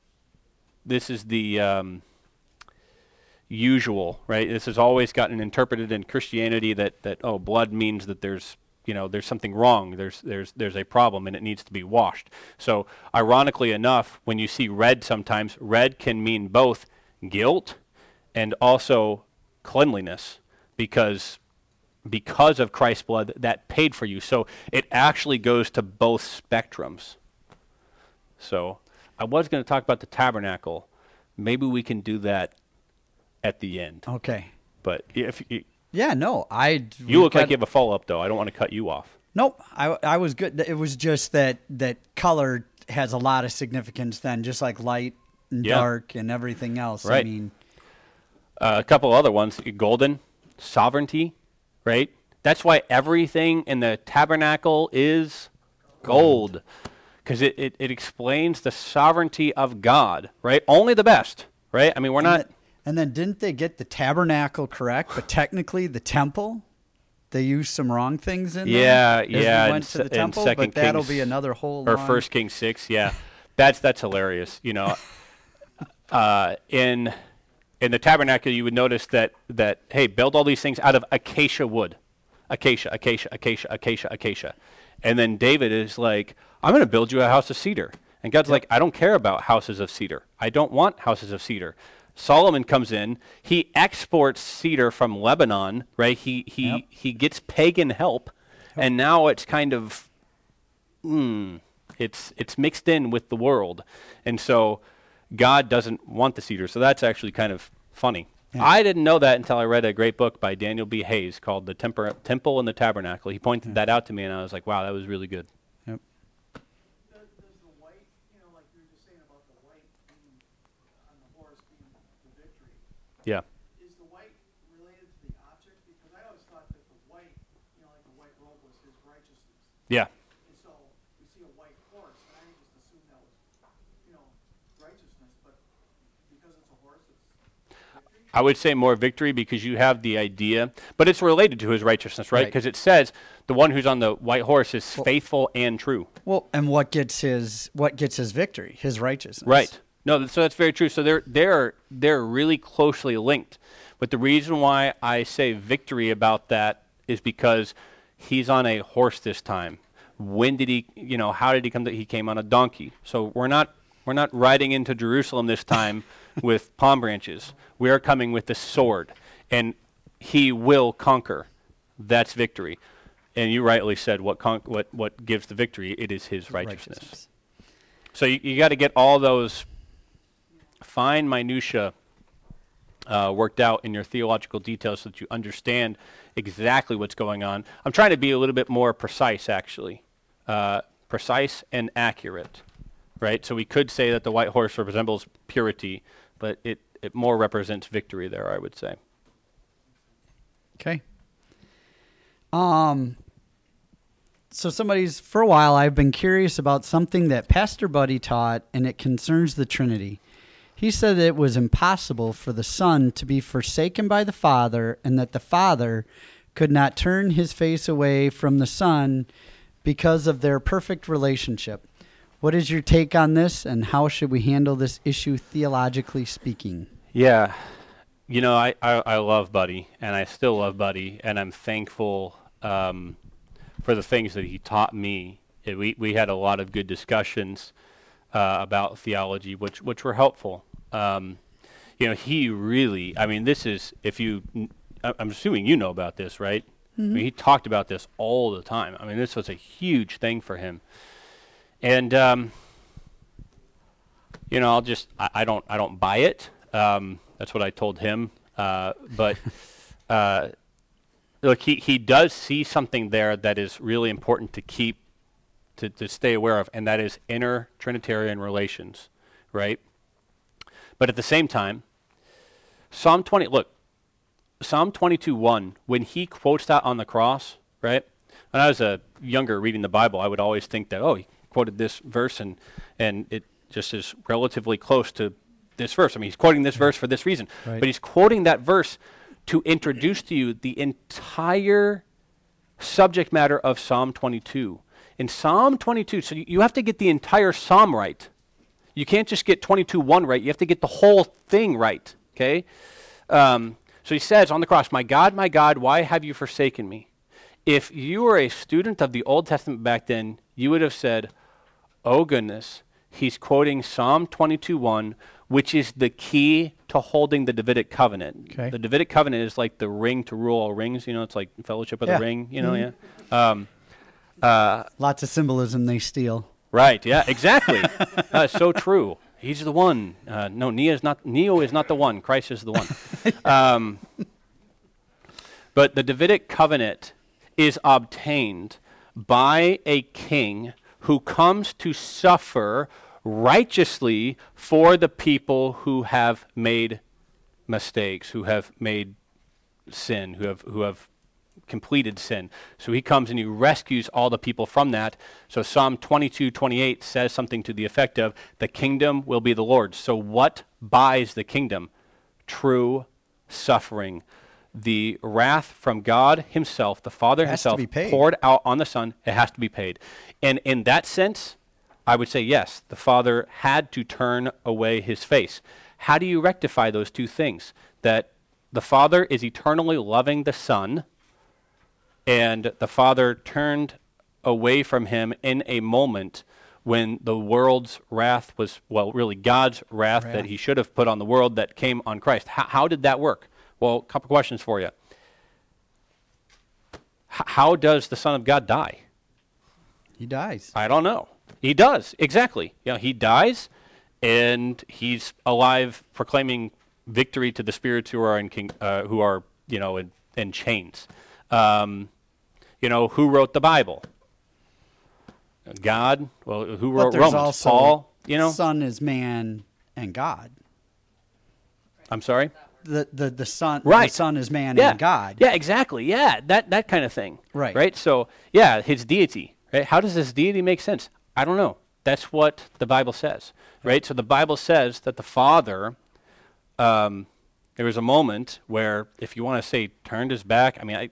usual, right? This has always gotten interpreted in Christianity that blood means that there's something wrong. There's a problem and it needs to be washed. So ironically enough, when you see red sometimes, red can mean both guilt and also cleanliness because of Christ's blood that paid for you. So it actually goes to both spectrums. So I was going to talk about the tabernacle. Maybe we can do that at the end.
Okay.
But if you...
Yeah, no,
You look like you have a follow-up, though. I don't want to cut you off.
Nope, I was good. It was just that color has a lot of significance then, just like light and dark and everything else.
Right.
I mean...
a couple other ones. Golden. sovereignty, right? That's why everything in the tabernacle is gold, because it explains the sovereignty of God, right? Only the best, right? I mean, we're not...
And then didn't they get the tabernacle correct, but technically the temple, they used some wrong things in there?
Yeah.
As we went
in
to the
in
temple,
Second
but that'll
Kings-
be another whole
or
long...
1 Kings 6, yeah. That's hilarious, you know. In the tabernacle, you would notice that hey, build all these things out of acacia wood. Acacia. And then David is like, I'm going to build you a house of cedar. And God's like, I don't care about houses of cedar. I don't want houses of cedar. Solomon comes in. He exports cedar from Lebanon, right? He gets pagan help, and now it's kind of, it's mixed in with the world. And so God doesn't want the cedar. So that's actually kind of funny. Yeah. I didn't know that until I read a great book by Daniel B. Hayes called The Temple and the Tabernacle. He pointed that out to me, and I was like, wow, that was really good.
Yep.
Does the white, you know, like you were just saying about the white being on the horse being the victory,
Yeah.
is the white related to the object? Because I always thought that the white, you know, like the white robe was his righteousness.
Yeah.
And so we see a white horse, and I just assumed that was, you know, righteousness, but because it's a horse, it's victory?
I would say more victory because you have the idea, but it's related to his righteousness, right? Because it says the one who's on the white horse is faithful and true.
Well, and what gets his victory? His righteousness.
Right. No, so that's very true. So they're really closely linked. But the reason why I say victory about that is because he's on a horse this time. When did he, how did he come? He came on a donkey. So we're not riding into Jerusalem this time with palm branches. We are coming with the sword, and he will conquer. That's victory. And you rightly said what gives the victory. It is his righteousness. So you got to get all those fine minutia worked out in your theological details so that you understand exactly what's going on. I'm trying to be a little bit more precise, actually. Precise and accurate, right? So we could say that the white horse resembles purity, but it more represents victory there, I would say.
Okay. So for a while, I've been curious about something that Pastor Buddy taught, and it concerns the Trinity. He said that it was impossible for the Son to be forsaken by the Father, and that the Father could not turn his face away from the Son because of their perfect relationship. What is your take on this, and how should we handle this issue theologically speaking?
Yeah. I love Buddy, and I still love Buddy, and I'm thankful for the things that he taught me. We had a lot of good discussions about theology, which were helpful. He really, this is, I'm assuming you know about this, right? Mm-hmm. He talked about this all the time. This was a huge thing for him. And, I don't buy it. That's what I told him. But look, he does see something there that is really important to stay aware of, and that is inner Trinitarian relations, right? But at the same time, Psalm 22:1, when he quotes that on the cross, right? When I was younger reading the Bible, I would always think that, he quoted this verse, and it just is relatively close to this verse. He's quoting this verse for this reason. Right. But he's quoting that verse to introduce to you the entire subject matter of Psalm 22. In Psalm 22, so you have to get the entire psalm right. You can't just get 22:1 right. You have to get the whole thing right, okay? So he says on the cross, my God, why have you forsaken me? If you were a student of the Old Testament back then, you would have said, oh goodness, he's quoting Psalm 22:1, which is the key to holding the Davidic covenant. Okay. The Davidic covenant is like the ring to rule all rings. It's like fellowship of the ring, mm-hmm.
Lots of symbolism they steal.
Right, yeah, exactly. So true. He's the one. No, Neo is not the one. Christ is the one. But the Davidic covenant is obtained by a king who comes to suffer righteously for the people who have made mistakes, who have made sin, who have completed sin. So he comes and he rescues all the people from that. So Psalm 22:28 says something to the effect of, the kingdom will be the Lord's. So what buys the kingdom? True suffering. The wrath from God himself, the Father
Has to
himself,
be paid.
poured out on the Son. It has to be paid. And in that sense, I would say yes, the Father had to turn away his face. How do you rectify those two things? That the Father is eternally loving the Son, and the Father turned away from him in a moment when the world's wrath was, well, really God's wrath that he should have put on the world that came on Christ. How did that work? Well, a couple questions for you. How does the Son of God die?
He dies.
I don't know. He does, exactly. You know, he dies, and he's alive, proclaiming victory to the spirits who are in chains. Who wrote the Bible? God. Well, who
But
wrote
there's
Romans?
also
Paul.
Son is man and God.
I'm sorry.
The Son.
Right.
The Son is man
Yeah.
and God.
Yeah, exactly. Yeah, that kind of thing.
Right.
Right. So yeah, his deity. Right. How does this deity make sense? I don't know. That's what the Bible says. Right. So the Bible says that the Father. There was a moment where, if you want to say, turned his back. I mean,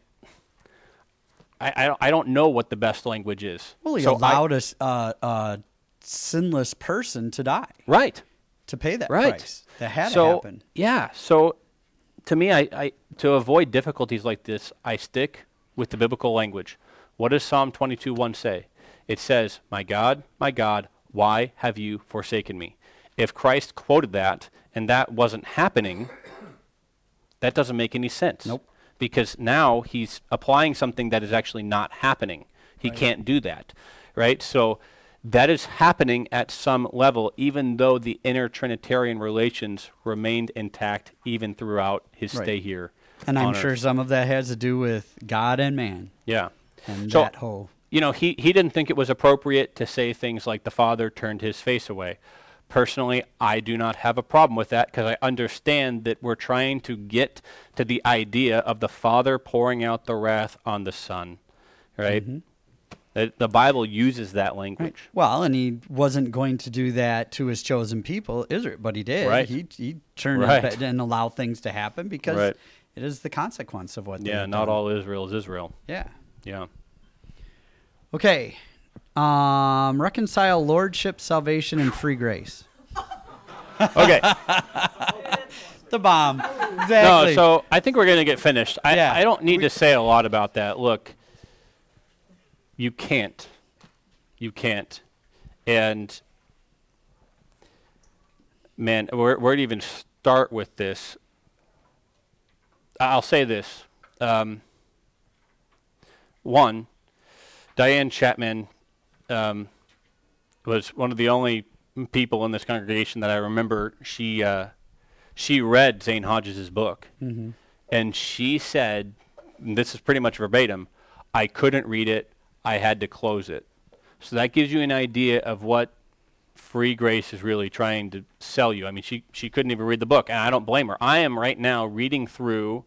I don't know what the best language is.
Well, he
So
allowed a sinless person to die.
Right.
To pay that
Right.
price. That had to
So
happen.
yeah. So to me, I to avoid difficulties like this, I stick with the biblical language. What does Psalm 22:1 say? It says, my God, why have you forsaken me?" If Christ quoted that and that wasn't happening, that doesn't make any sense.
Nope.
Because now he's applying something that is actually not happening. He can't do that, right? So that is happening at some level, even though the inner Trinitarian relations remained intact even throughout his
Right.
stay here.
And I'm
on
sure
earth.
some of that has to do with God and man.
Yeah.
And
So,
that whole.
He didn't think it was appropriate to say things like the Father turned his face away. Personally, I do not have a problem with that, because I understand that we're trying to get to the idea of the Father pouring out the wrath on the Son, right? The Bible uses that language.
Well, and he wasn't going to do that to his chosen people, Israel, but he did.
Right.
He turned
Right.
his back and allowed things to happen because
Right.
it is the consequence of what they
Yeah,
have
not
done.
all Israel is Israel.
Yeah.
Yeah.
Okay. Reconcile lordship, salvation, and free grace.
Okay.
The bomb.
No,
Exactly.
so I think we're going to get finished.
Yeah.
I don't need to say a lot about that. Look, you can't. You can't. And, man, where to even start with this? I'll say this. One, Diane Chapman was one of the only people in this congregation that I remember. She read Zane Hodges' book, and she said, and this is pretty much verbatim, "I couldn't read it. I had to close it." So that gives you an idea of what free grace is really trying to sell you. I mean, she couldn't even read the book, and I don't blame her. I am right now reading through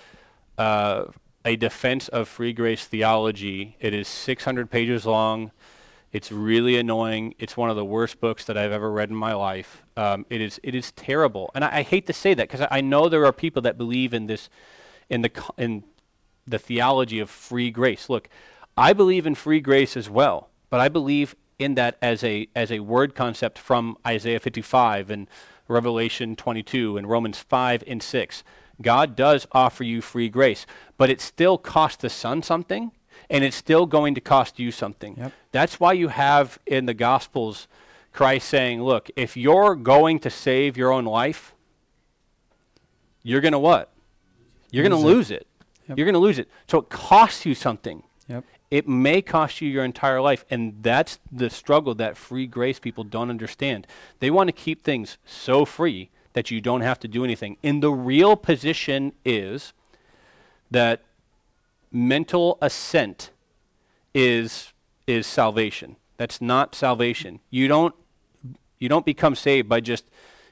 a defense of free grace theology. It is 600 pages long. It's really annoying. It's one of the worst books that I've ever read in my life. It is terrible, and I hate to say that, because I know there are people that believe in this, in the theology of free grace. Look, I believe in free grace as well, but I believe in that as a word concept from Isaiah 55 and Revelation 22 and Romans 5 and 6. God does offer you free grace, but it still costs the Son something, and it's still going to cost you something.
Yep.
That's why you have in the Gospels Christ saying, look, if you're going to save your own life, you're going to what? You're going to lose it.
Yep.
You're going to lose it. So it costs you something.
Yep.
It may cost you your entire life, and that's the struggle that free grace people don't understand. They want to keep things so free that you don't have to do anything. And the real position is that mental assent is salvation. That's not salvation. You don't become saved by just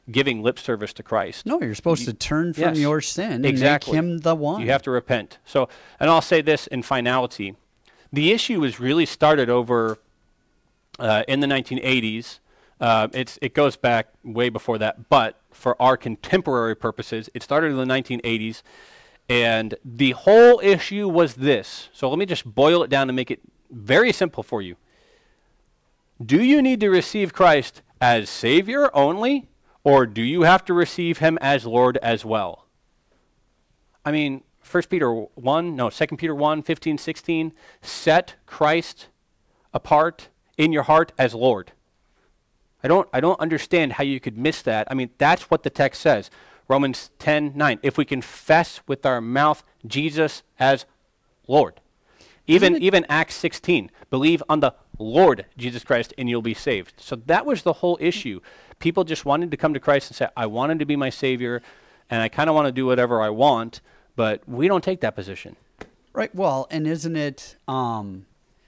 giving lip service to Christ.
No, you're supposed to turn from
Yes,
your sin and
exactly.
make him the one.
You have to repent. So, and I'll say this in finality. The issue was really started over in the 1980s. It goes back way before that, but for our contemporary purposes, it started in the 1980s. And the whole issue was this. So let me just boil it down and make it very simple for you. Do you need to receive Christ as Savior only, or do you have to receive him as Lord as well? I mean, 2 Peter 1, 15, 16, set Christ apart in your heart as Lord. I don't understand how you could miss that. I mean, that's what the text says. Romans 10:9. If we confess with our mouth Jesus as Lord. Even Acts 16. Believe on the Lord Jesus Christ and you'll be saved. So that was the whole issue. People just wanted to come to Christ and say, I want him to be my Savior, and I kind of want to do whatever I want, but we don't take that position.
Right. Well, and isn't it the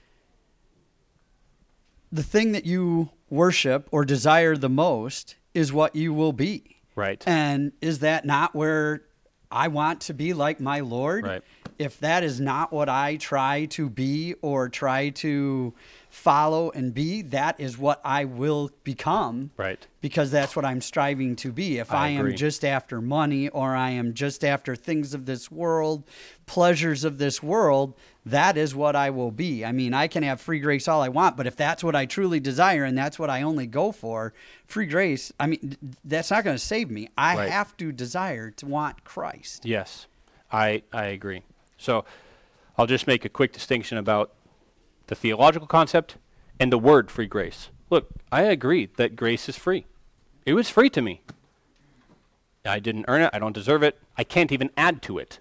thing that you worship or desire the most is what you will be.
Right.
And is that not where I want to be like my Lord?
Right.
If that is not what I try to be or try to follow and be, that is what I will become.
Right.
Because that's what I'm striving to be. If I
agree.
am just after money or I am just after things of this world, pleasures of this world, that is what I will be. I mean, I can have free grace all I want, but if that's what I truly desire and that's what I only go for, free grace, I mean, that's not going to save me. I
Right.
have to desire to want Christ.
Yes, I agree. So I'll just make a quick distinction about the theological concept and the word free grace. Look, I agree that grace is free. It was free to me. I didn't earn it. I don't deserve it. I can't even add to it.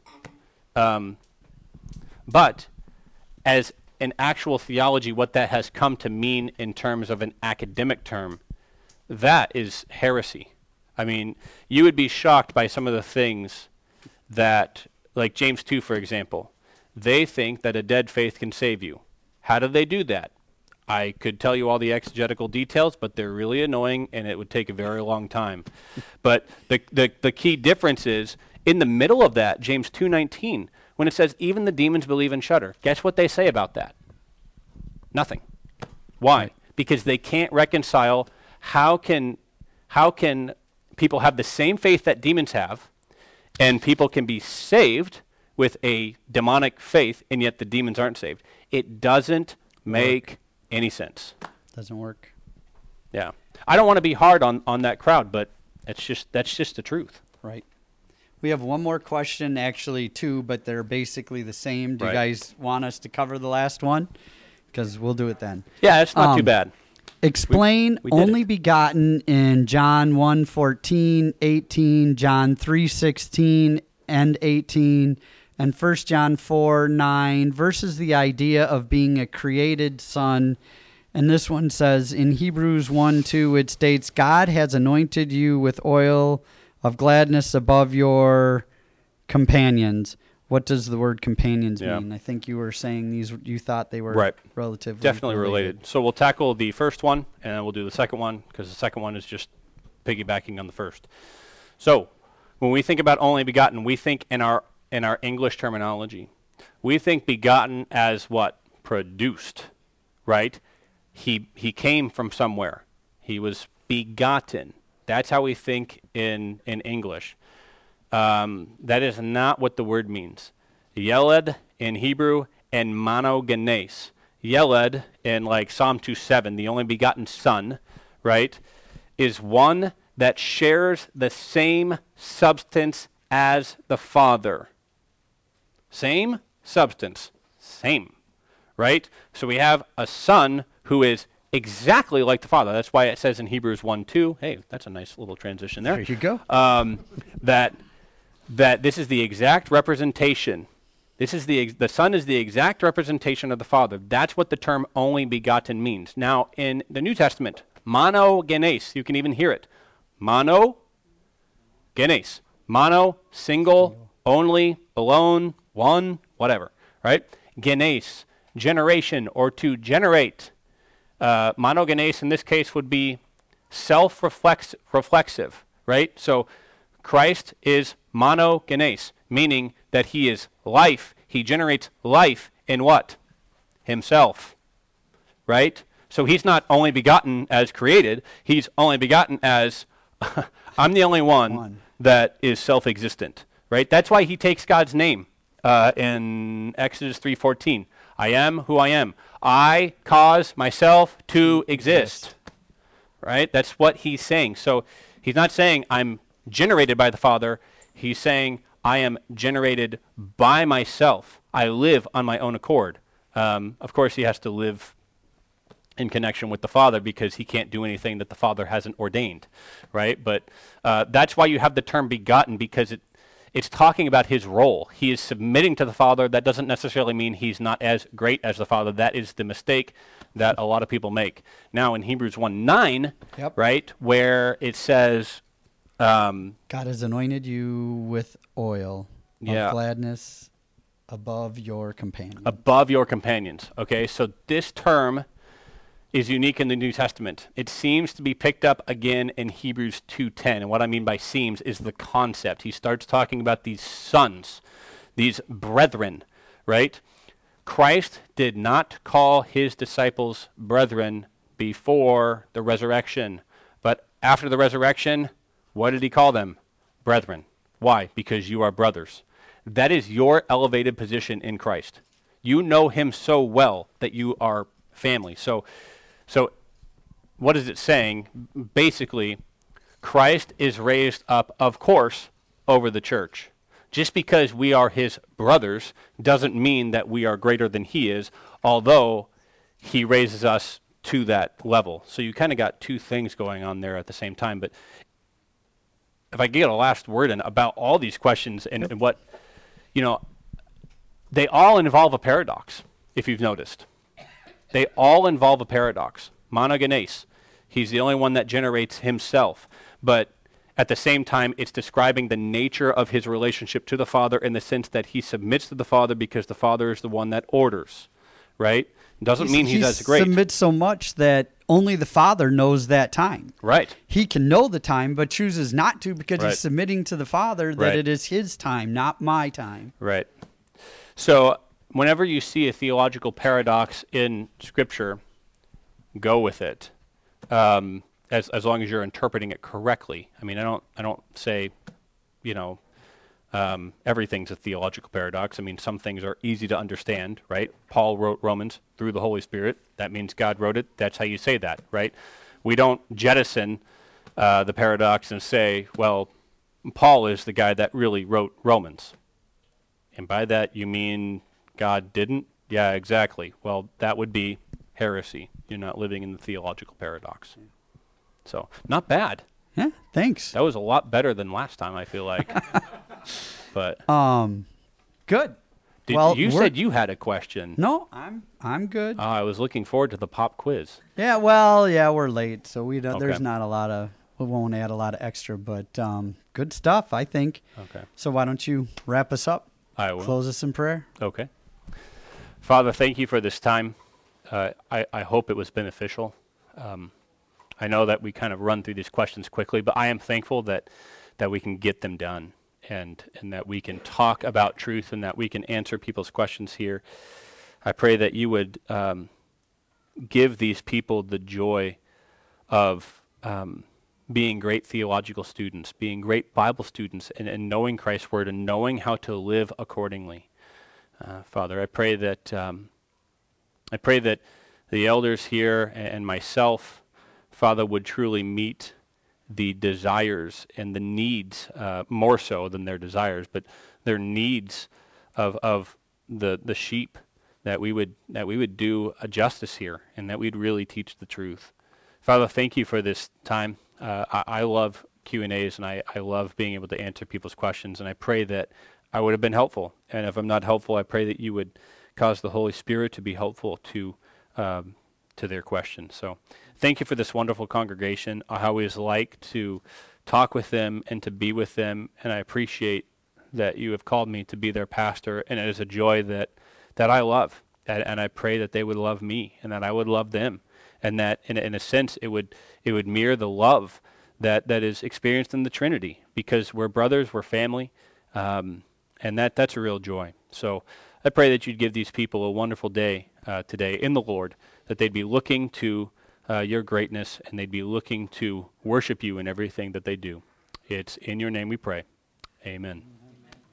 But as an actual theology, what that has come to mean in terms of an academic term, that is heresy. I mean, you would be shocked by some of the things that, like James 2, for example, they think that a dead faith can save you. How do they do that? I could tell you all the exegetical details, but they're really annoying, and it would take a very long time. But the key difference is, in the middle of that, James 2:19, when it says, even the demons believe and shudder, guess what they say about that? Nothing. Why? Because they can't reconcile how can people have the same faith that demons have, and people can be saved with a demonic faith, and yet the demons aren't saved. It doesn't make any sense.
Doesn't work.
Yeah. I don't want to be hard on that crowd, but that's just the truth.
Right. We have one more question, actually two, but they're basically the same. Do
Right.
you guys want us to cover the last one? Because we'll do it then.
Yeah, it's not too bad.
Explain
we did
only
it.
begotten in John 1:14, 18, John 3:16 and 18, and 1 John 4:9 versus the idea of being a created son. And this one says in Hebrews 1:2, it states, God has anointed you with oil of gladness above your companions. What does the word companions
Yeah.
mean? I think you were saying you thought they were
Right.
relatively
Definitely related. So we'll tackle the first one, and then we'll do the second one, because the second one is just piggybacking on the first. So when we think about only begotten, we think in our English terminology, we think begotten as what? Produced, right? He came from somewhere. He was begotten. That's how we think in English. That is not what the word means. Yeled in Hebrew and monogenes. Yeled in like Psalm 2:7, the only begotten son, right, is one that shares the same substance as the Father. Same substance. Same. Right? So we have a son who is exactly like the Father. That's why it says in Hebrews 1:2, hey, that's a nice little transition there.
There you go.
That this is the exact representation. This is the Son is the exact representation of the Father. That's what the term only begotten means. Now, in the New Testament, monogenes, you can even hear it. Monogenes. Mono, single, only, alone, one, whatever, right? Genes, generation, or to generate. Monogenes in this case would be self-reflexive, right? So Christ is monogenes, meaning that he is life. He generates life in what? Himself, right? So he's not only begotten as created, he's only begotten as I'm the only one that is self-existent, right? That's why he takes God's name in Exodus 3:14. I am who I am. I cause myself to exist, right? That's what he's saying. So he's not saying I'm generated by the Father. He's saying I am generated by myself. I live on my own accord. Of course, he has to live in connection with the Father because he can't do anything that the Father hasn't ordained, right? But that's why you have the term begotten, because it's talking about his role. He is submitting to the Father. That doesn't necessarily mean he's not as great as the Father. That is the mistake that a lot of people make. Now, in Hebrews 1:9, right, where it says,
God has anointed you with oil of gladness above your companions.
Above your companions. Okay, so this term is unique in the New Testament. It seems to be picked up again in Hebrews 2:10. And what I mean by seems is the concept. He starts talking about these sons, these brethren, right? Christ did not call his disciples brethren before the resurrection. But after the resurrection, what did he call them? Brethren. Why? Because you are brothers. That is your elevated position in Christ. You know him so well that you are family. So what is it saying? Basically, Christ is raised up, of course, over the church. Just because we are his brothers doesn't mean that we are greater than he is, although he raises us to that level. So you kind of got two things going on there at the same time. But if I get a last word in about all these questions and what, they all involve a paradox, if you've noticed. They all involve a paradox. Monogenes. He's the only one that generates himself. But at the same time, it's describing the nature of his relationship to the Father in the sense that he submits to the Father because the Father is the one that orders, right? Doesn't mean he's as great.
He submits so much that only the Father knows that time.
Right.
He can know the time, but chooses not to because he's submitting to the Father that it is his time, not my time.
Right. So whenever you see a theological paradox in Scripture, go with it, as long as you're interpreting it correctly. I mean, I don't say, everything's a theological paradox. I mean, some things are easy to understand, right? Paul wrote Romans through the Holy Spirit. That means God wrote it. That's how you say that, right? We don't jettison the paradox and say, well, Paul is the guy that really wrote Romans. And by that, you mean God didn't? Yeah, exactly. Well, that would be heresy. You're not living in the theological paradox. So, not bad.
Yeah, thanks.
That was a lot better than last time, I feel like. But
good.
You said you had a question.
No, I'm good.
I was looking forward to the pop quiz.
Yeah, we're late, so we don't.
Okay.
There's not a lot of. We won't add a lot of extra, but good stuff, I think.
Okay.
So why don't you wrap us up?
I will.
Close us in prayer.
Okay. Father, thank you for this time. I hope it was beneficial. I know that we kind of run through these questions quickly, but I am thankful that we can get them done and that we can talk about truth and that we can answer people's questions here. I pray that you would give these people the joy of being great theological students, being great Bible students, and knowing Christ's word and knowing how to live accordingly. Father, I pray that the elders here and myself, Father, would truly meet the desires and the needs, more so than their desires, but their needs of the sheep, that we would do a justice here and that we'd really teach the truth. Father, thank you for this time. I love Q&As and I love being able to answer people's questions, and I pray that I would have been helpful. And if I'm not helpful, I pray that you would cause the Holy Spirit to be helpful to their questions. So thank you for this wonderful congregation. I always like to talk with them and to be with them, and I appreciate that you have called me to be their pastor, and it is a joy that I love. And I pray that they would love me and that I would love them, and that in a sense it would mirror the love that is experienced in the Trinity, because we're brothers, we're family, and that's a real joy. So I pray that you'd give these people a wonderful day today in the Lord, that they'd be looking to your greatness, and they'd be looking to worship you in everything that they do. It's in your name we pray. Amen.